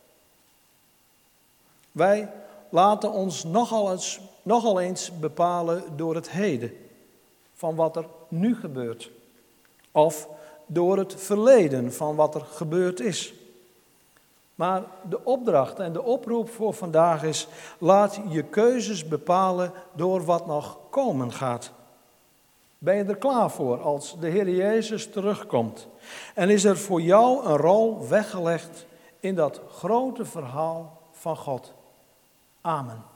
Speaker 2: Wij laten ons nogal eens, nogal eens bepalen door het heden, van wat er nu gebeurt. Of door het verleden, van wat er gebeurd is. Maar de opdracht en de oproep voor vandaag is, laat je keuzes bepalen door wat nog komen gaat. Ben je er klaar voor als de Heer Jezus terugkomt? En is er voor jou een rol weggelegd in dat grote verhaal van God? Amen.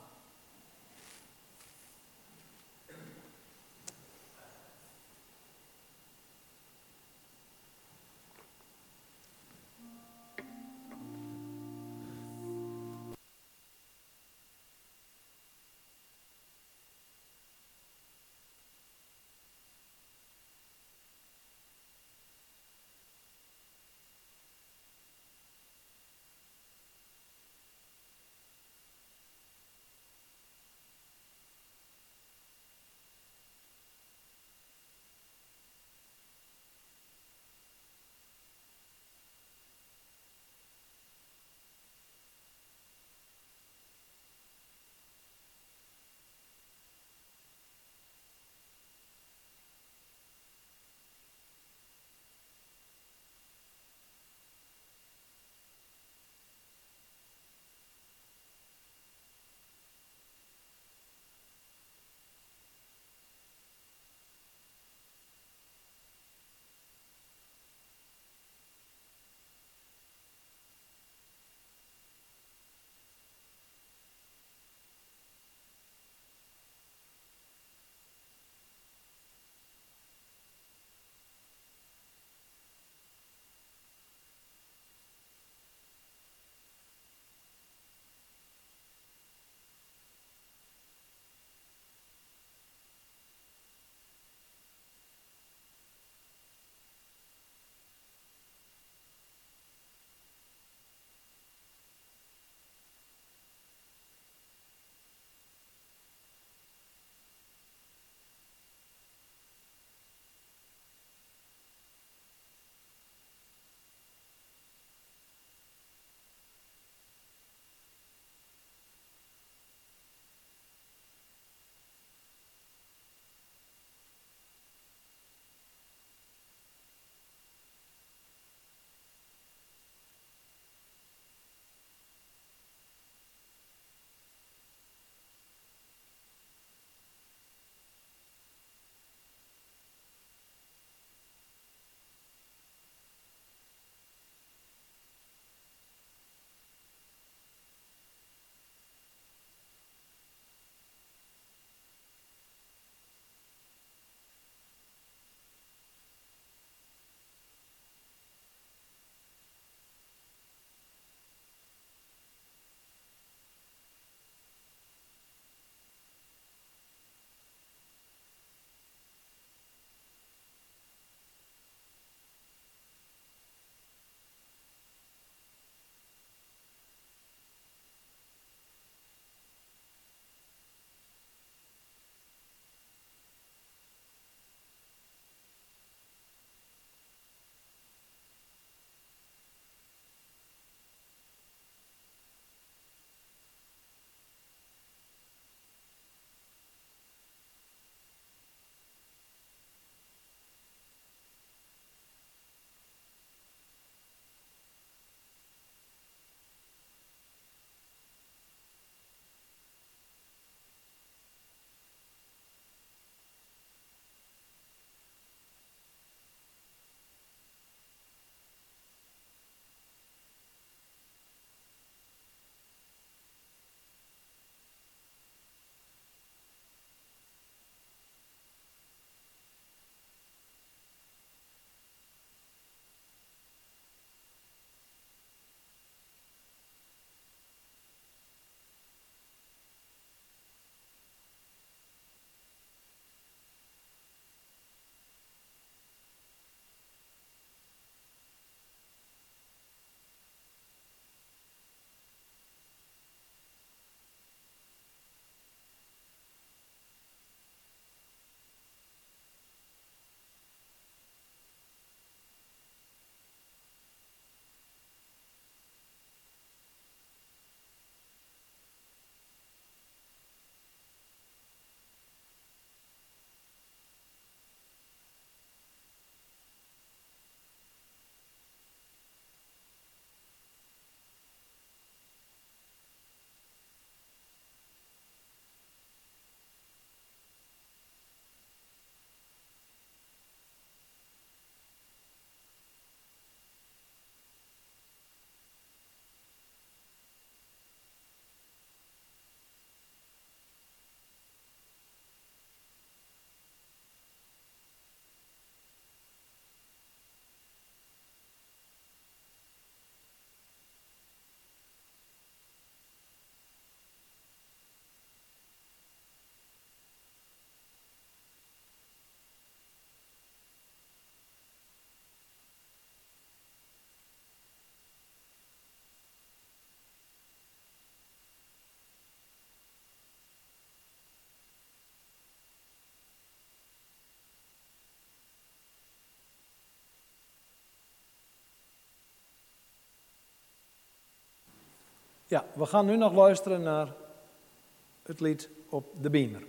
Speaker 2: Ja, we gaan nu nog luisteren naar het lied op de Beamer.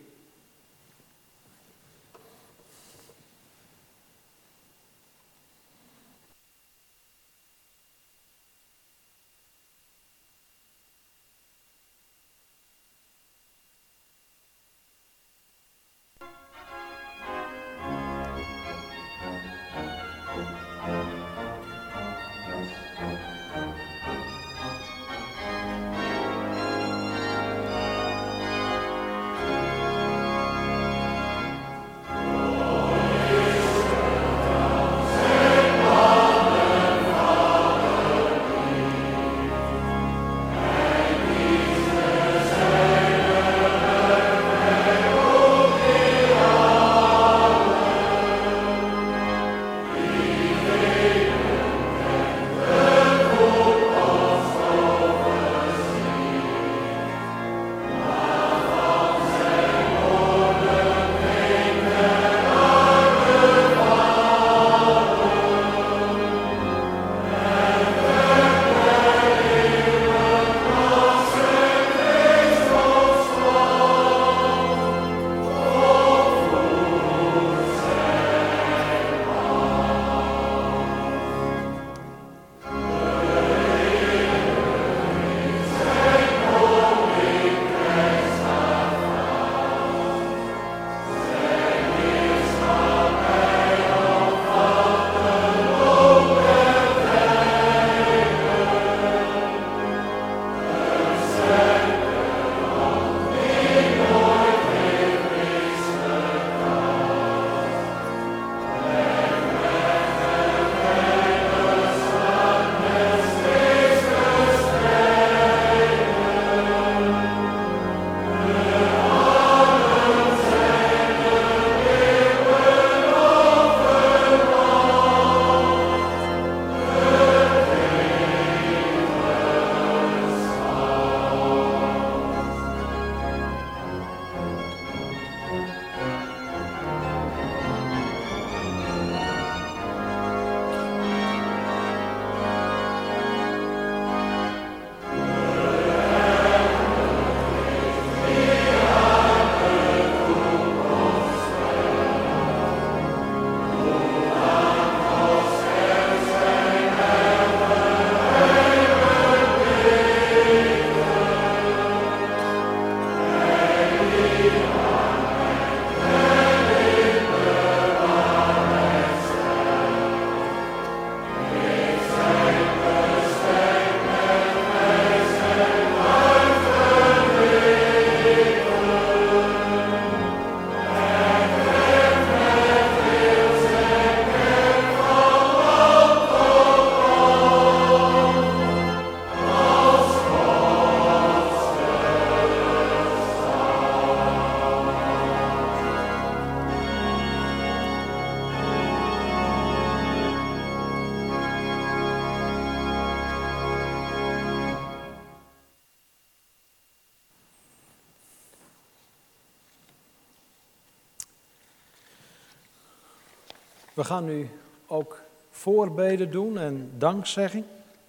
Speaker 2: We gaan nu ook voorbeden doen en dankzegging.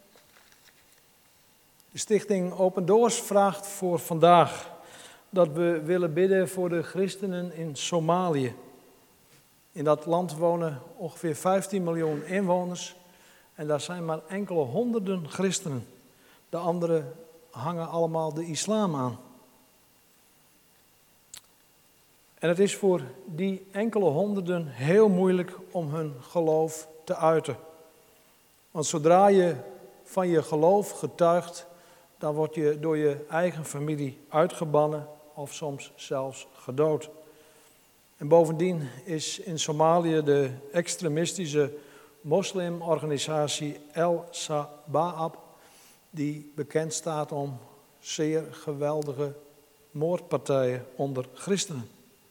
Speaker 2: De stichting Open Doors vraagt voor vandaag dat we willen bidden voor de christenen in Somalië. In dat land wonen ongeveer vijftien miljoen inwoners en daar zijn maar enkele honderden christenen. De anderen hangen allemaal de islam aan. En het is voor die enkele honderden heel moeilijk om hun geloof te uiten. Want zodra je van je geloof getuigt, dan word je door je eigen familie uitgebannen of soms zelfs gedood. En bovendien is in Somalië de extremistische moslimorganisatie Al-Shabaab, die bekend staat om zeer geweldige moordpartijen onder christenen.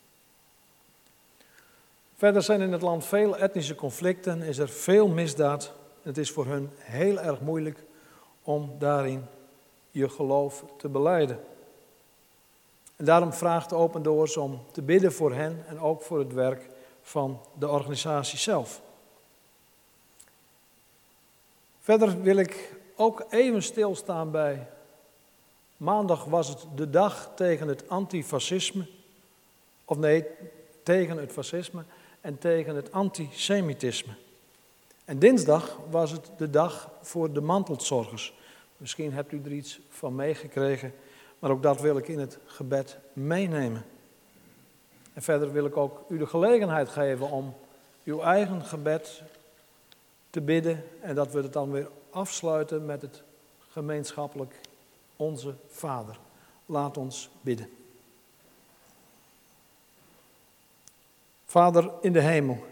Speaker 2: Verder zijn in het land veel etnische conflicten, is er veel misdaad. Het is voor hun heel erg moeilijk om daarin je geloof te belijden. En daarom vraagt de Open Doors om te bidden voor hen en ook voor het werk van de organisatie zelf. Verder wil ik ook even stilstaan bij Maandag was het de dag tegen het antifascisme. Of nee, tegen het fascisme en tegen het antisemitisme. En dinsdag was het de dag voor de mantelzorgers. Misschien hebt u er iets van meegekregen, maar ook dat wil ik in het gebed meenemen. En verder wil ik ook u de gelegenheid geven om uw eigen gebed te bidden en dat we het dan weer afsluiten met het gemeenschappelijk Onze Vader. Laat ons bidden. Vader in de hemel,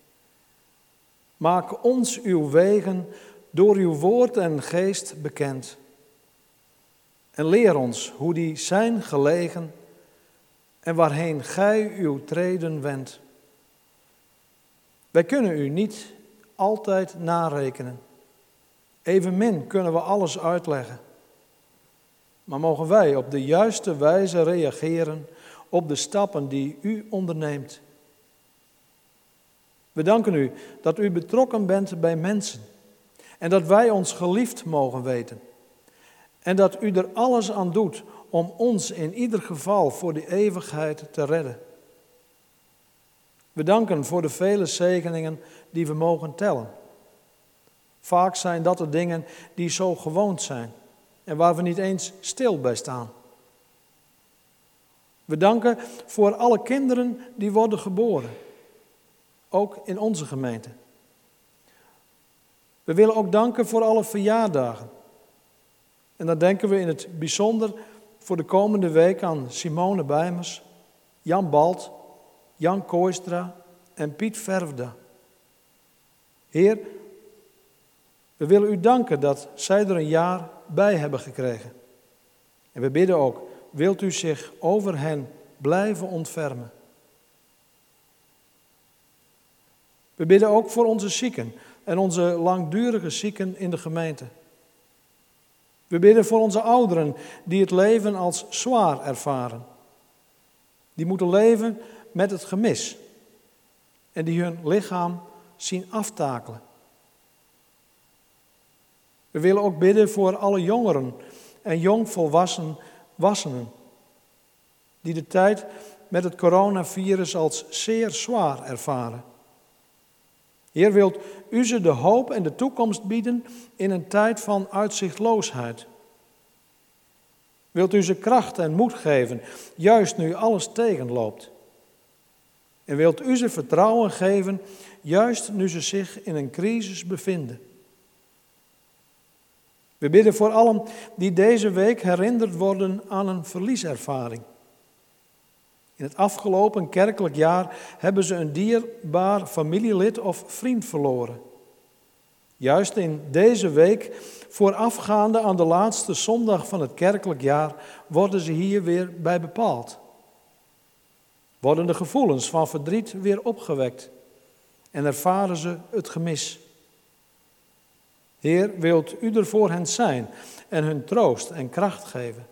Speaker 2: maak ons uw wegen door uw woord en geest bekend. En leer ons hoe die zijn gelegen en waarheen gij uw treden wendt. Wij kunnen u niet altijd narekenen. Evenmin kunnen we alles uitleggen. Maar mogen wij op de juiste wijze reageren op de stappen die u onderneemt. We danken u dat u betrokken bent bij mensen en dat wij ons geliefd mogen weten. En dat u er alles aan doet om ons in ieder geval voor de eeuwigheid te redden. We danken voor de vele zegeningen die we mogen tellen. Vaak zijn dat de dingen die zo gewoond zijn en waar we niet eens stil bij staan. We danken voor alle kinderen die worden geboren, ook in onze gemeente. We willen ook danken voor alle verjaardagen. En dan denken we in het bijzonder voor de komende week aan Simone Bijmers, Jan Balt, Jan Kooistra en Piet Verfda. Heer, we willen u danken dat zij er een jaar bij hebben gekregen. En we bidden ook, wilt u zich over hen blijven ontfermen. We bidden ook voor onze zieken en onze langdurige zieken in de gemeente. We bidden voor onze ouderen die het leven als zwaar ervaren. Die moeten leven met het gemis en die hun lichaam zien aftakelen. We willen ook bidden voor alle jongeren en jongvolwassenen die de tijd met het coronavirus als zeer zwaar ervaren. Heer, wilt u ze de hoop en de toekomst bieden in een tijd van uitzichtloosheid? Wilt u ze kracht en moed geven, juist nu alles tegenloopt? En wilt u ze vertrouwen geven, juist nu ze zich in een crisis bevinden? We bidden voor allen die deze week herinnerd worden aan een verlieservaring. In het afgelopen kerkelijk jaar hebben ze een dierbaar familielid of vriend verloren. Juist in deze week, voorafgaande aan de laatste zondag van het kerkelijk jaar, worden ze hier weer bij bepaald. Worden de gevoelens van verdriet weer opgewekt en ervaren ze het gemis. Heer, wilt u er voor hen zijn en hun troost en kracht geven?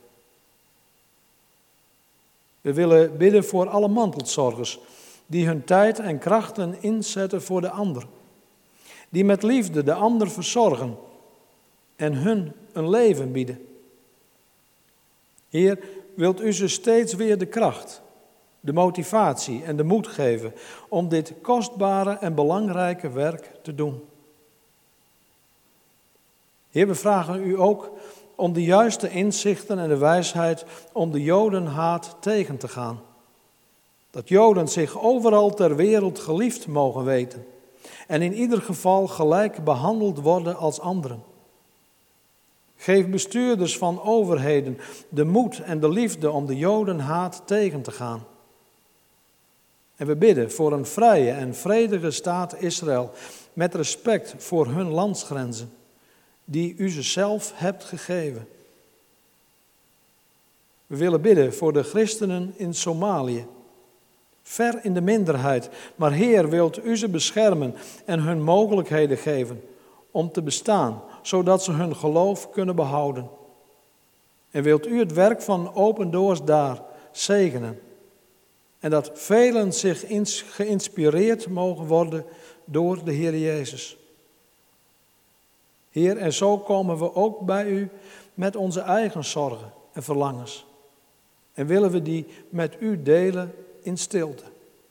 Speaker 2: We willen bidden voor alle mantelzorgers die hun tijd en krachten inzetten voor de ander. Die met liefde de ander verzorgen en hun een leven bieden. Heer, wilt u ze steeds weer de kracht, de motivatie en de moed geven om dit kostbare en belangrijke werk te doen. Heer, we vragen u ook om de juiste inzichten en de wijsheid om de jodenhaat tegen te gaan. Dat Joden zich overal ter wereld geliefd mogen weten en in ieder geval gelijk behandeld worden als anderen. Geef bestuurders van overheden de moed en de liefde om de jodenhaat tegen te gaan. En we bidden voor een vrije en vredige staat Israël met respect voor hun landsgrenzen, die u ze zelf hebt gegeven. We willen bidden voor de christenen in Somalië, ver in de minderheid, maar Heer, wilt u ze beschermen en hun mogelijkheden geven om te bestaan, zodat ze hun geloof kunnen behouden. En wilt u het werk van Open Doors daar zegenen en dat velen zich geïnspireerd mogen worden door de Heer Jezus. Heer, en zo komen we ook bij u met onze eigen zorgen en verlangens. En willen we die met u delen in stilte.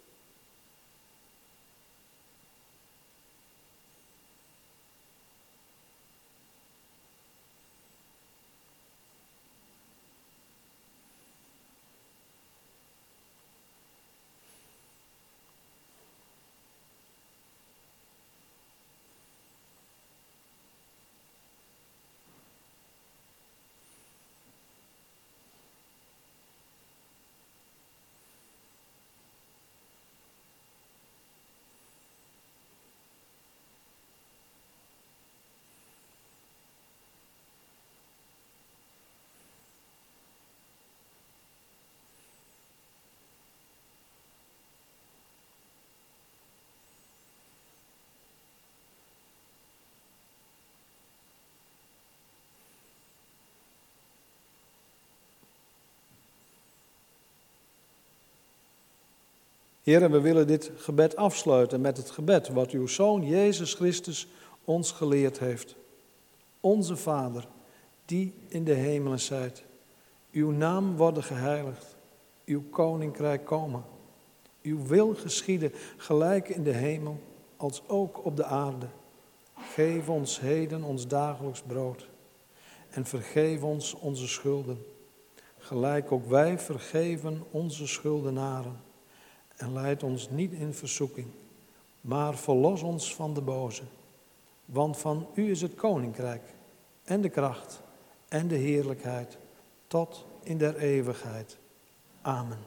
Speaker 2: Heren, we willen dit gebed afsluiten met het gebed wat uw Zoon Jezus Christus ons geleerd heeft. Onze Vader, die in de hemelen zijt, uw naam worden geheiligd, uw koninkrijk komen. Uw wil geschieden gelijk in de hemel als ook op de aarde. Geef ons heden ons dagelijks brood en vergeef ons onze schulden, gelijk ook wij vergeven onze schuldenaren. En leid ons niet in verzoeking, maar verlos ons van de boze. Want van u is het koninkrijk en de kracht en de heerlijkheid tot in der eeuwigheid. Amen.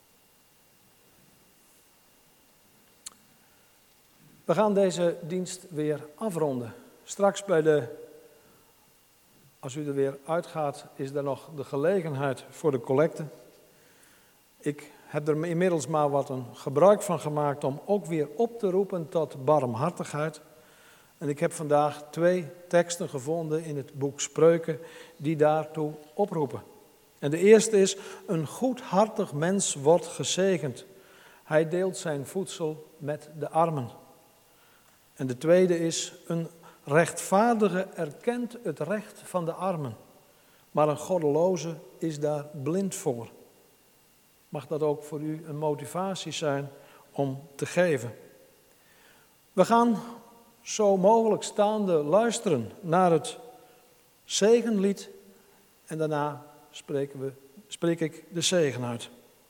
Speaker 2: We gaan deze dienst weer afronden. Straks bij de, als u er weer uitgaat, is er nog de gelegenheid voor de collecte. Ik heb er inmiddels maar wat een gebruik van gemaakt om ook weer op te roepen tot barmhartigheid. En ik heb vandaag twee teksten gevonden in het boek Spreuken die daartoe oproepen. En de eerste is: een goedhartig mens wordt gezegend. Hij deelt zijn voedsel met de armen. En de tweede is: een rechtvaardige erkent het recht van de armen, maar een goddeloze is daar blind voor. Mag dat ook voor u een motivatie zijn om te geven. We gaan zo mogelijk staande luisteren naar het zegenlied en daarna spreken we, spreek ik de zegen uit.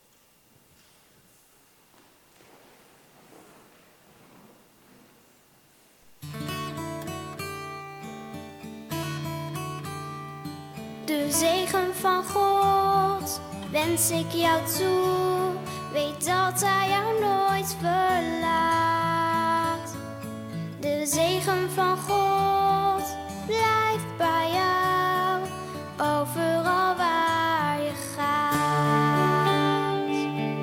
Speaker 4: De zegen van God wens ik jou toe, weet dat hij jou nooit verlaat. De zegen van God blijft bij jou, overal waar je gaat.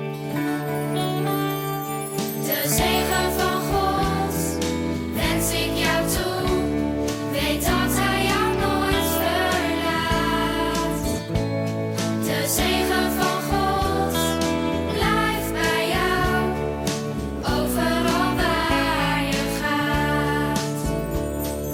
Speaker 4: De zegen van God wens ik jou toe, weet dat hij jou nooit verlaat. De zegen van God blijft bij jou, overal waar je gaat.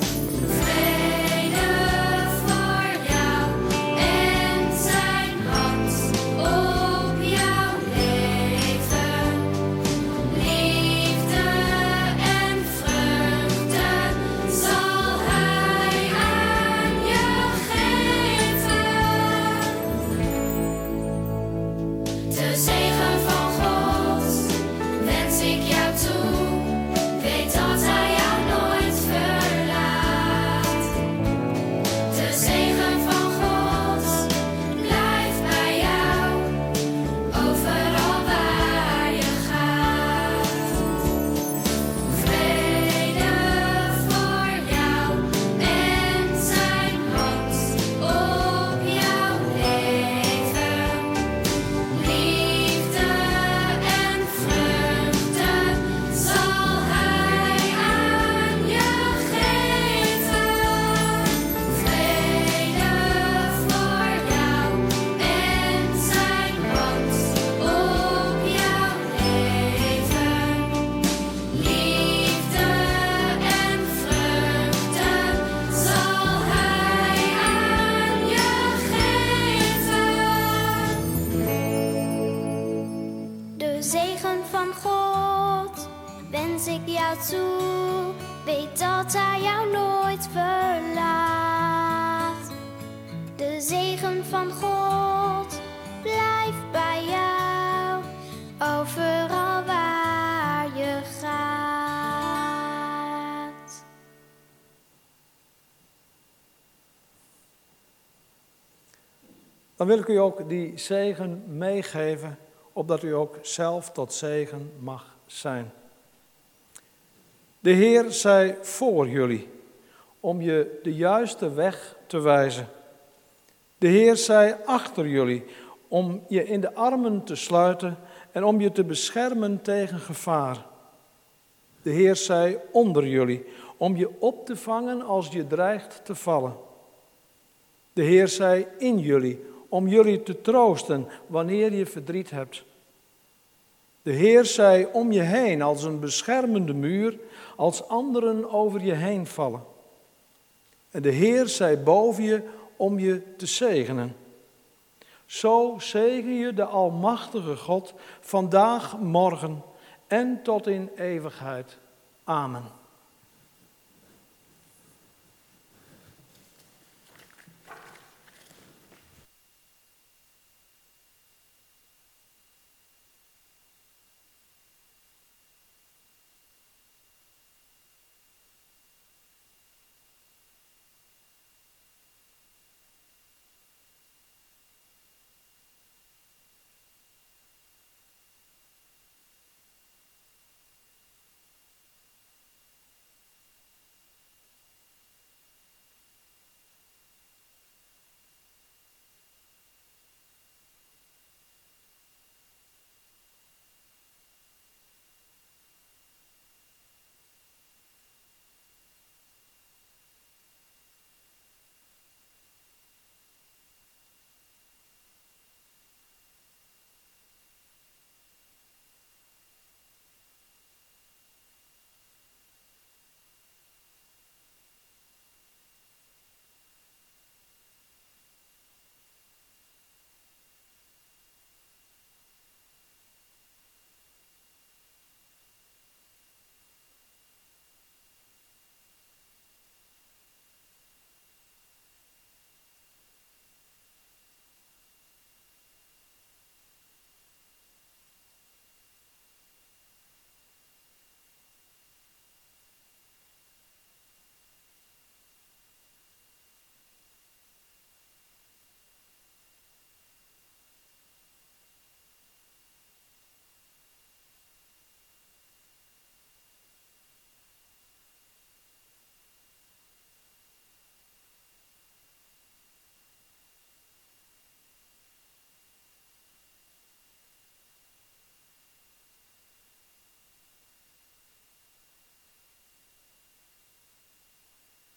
Speaker 4: zegen van God blijft bij jou, overal waar je gaat.
Speaker 2: Dan wil ik u ook die zegen meegeven, opdat u ook zelf tot zegen mag zijn. De Heer zij voor jullie, om je de juiste weg te wijzen. De Heer zij achter jullie, om je in de armen te sluiten en om je te beschermen tegen gevaar. De Heer zij onder jullie, om je op te vangen als je dreigt te vallen. De Heer zij in jullie, om jullie te troosten wanneer je verdriet hebt. De Heer zij om je heen als een beschermende muur, als anderen over je heen vallen. En de Heer zij boven je om je te zegenen. Zo zegen je de Almachtige God vandaag, morgen en tot in eeuwigheid. Amen.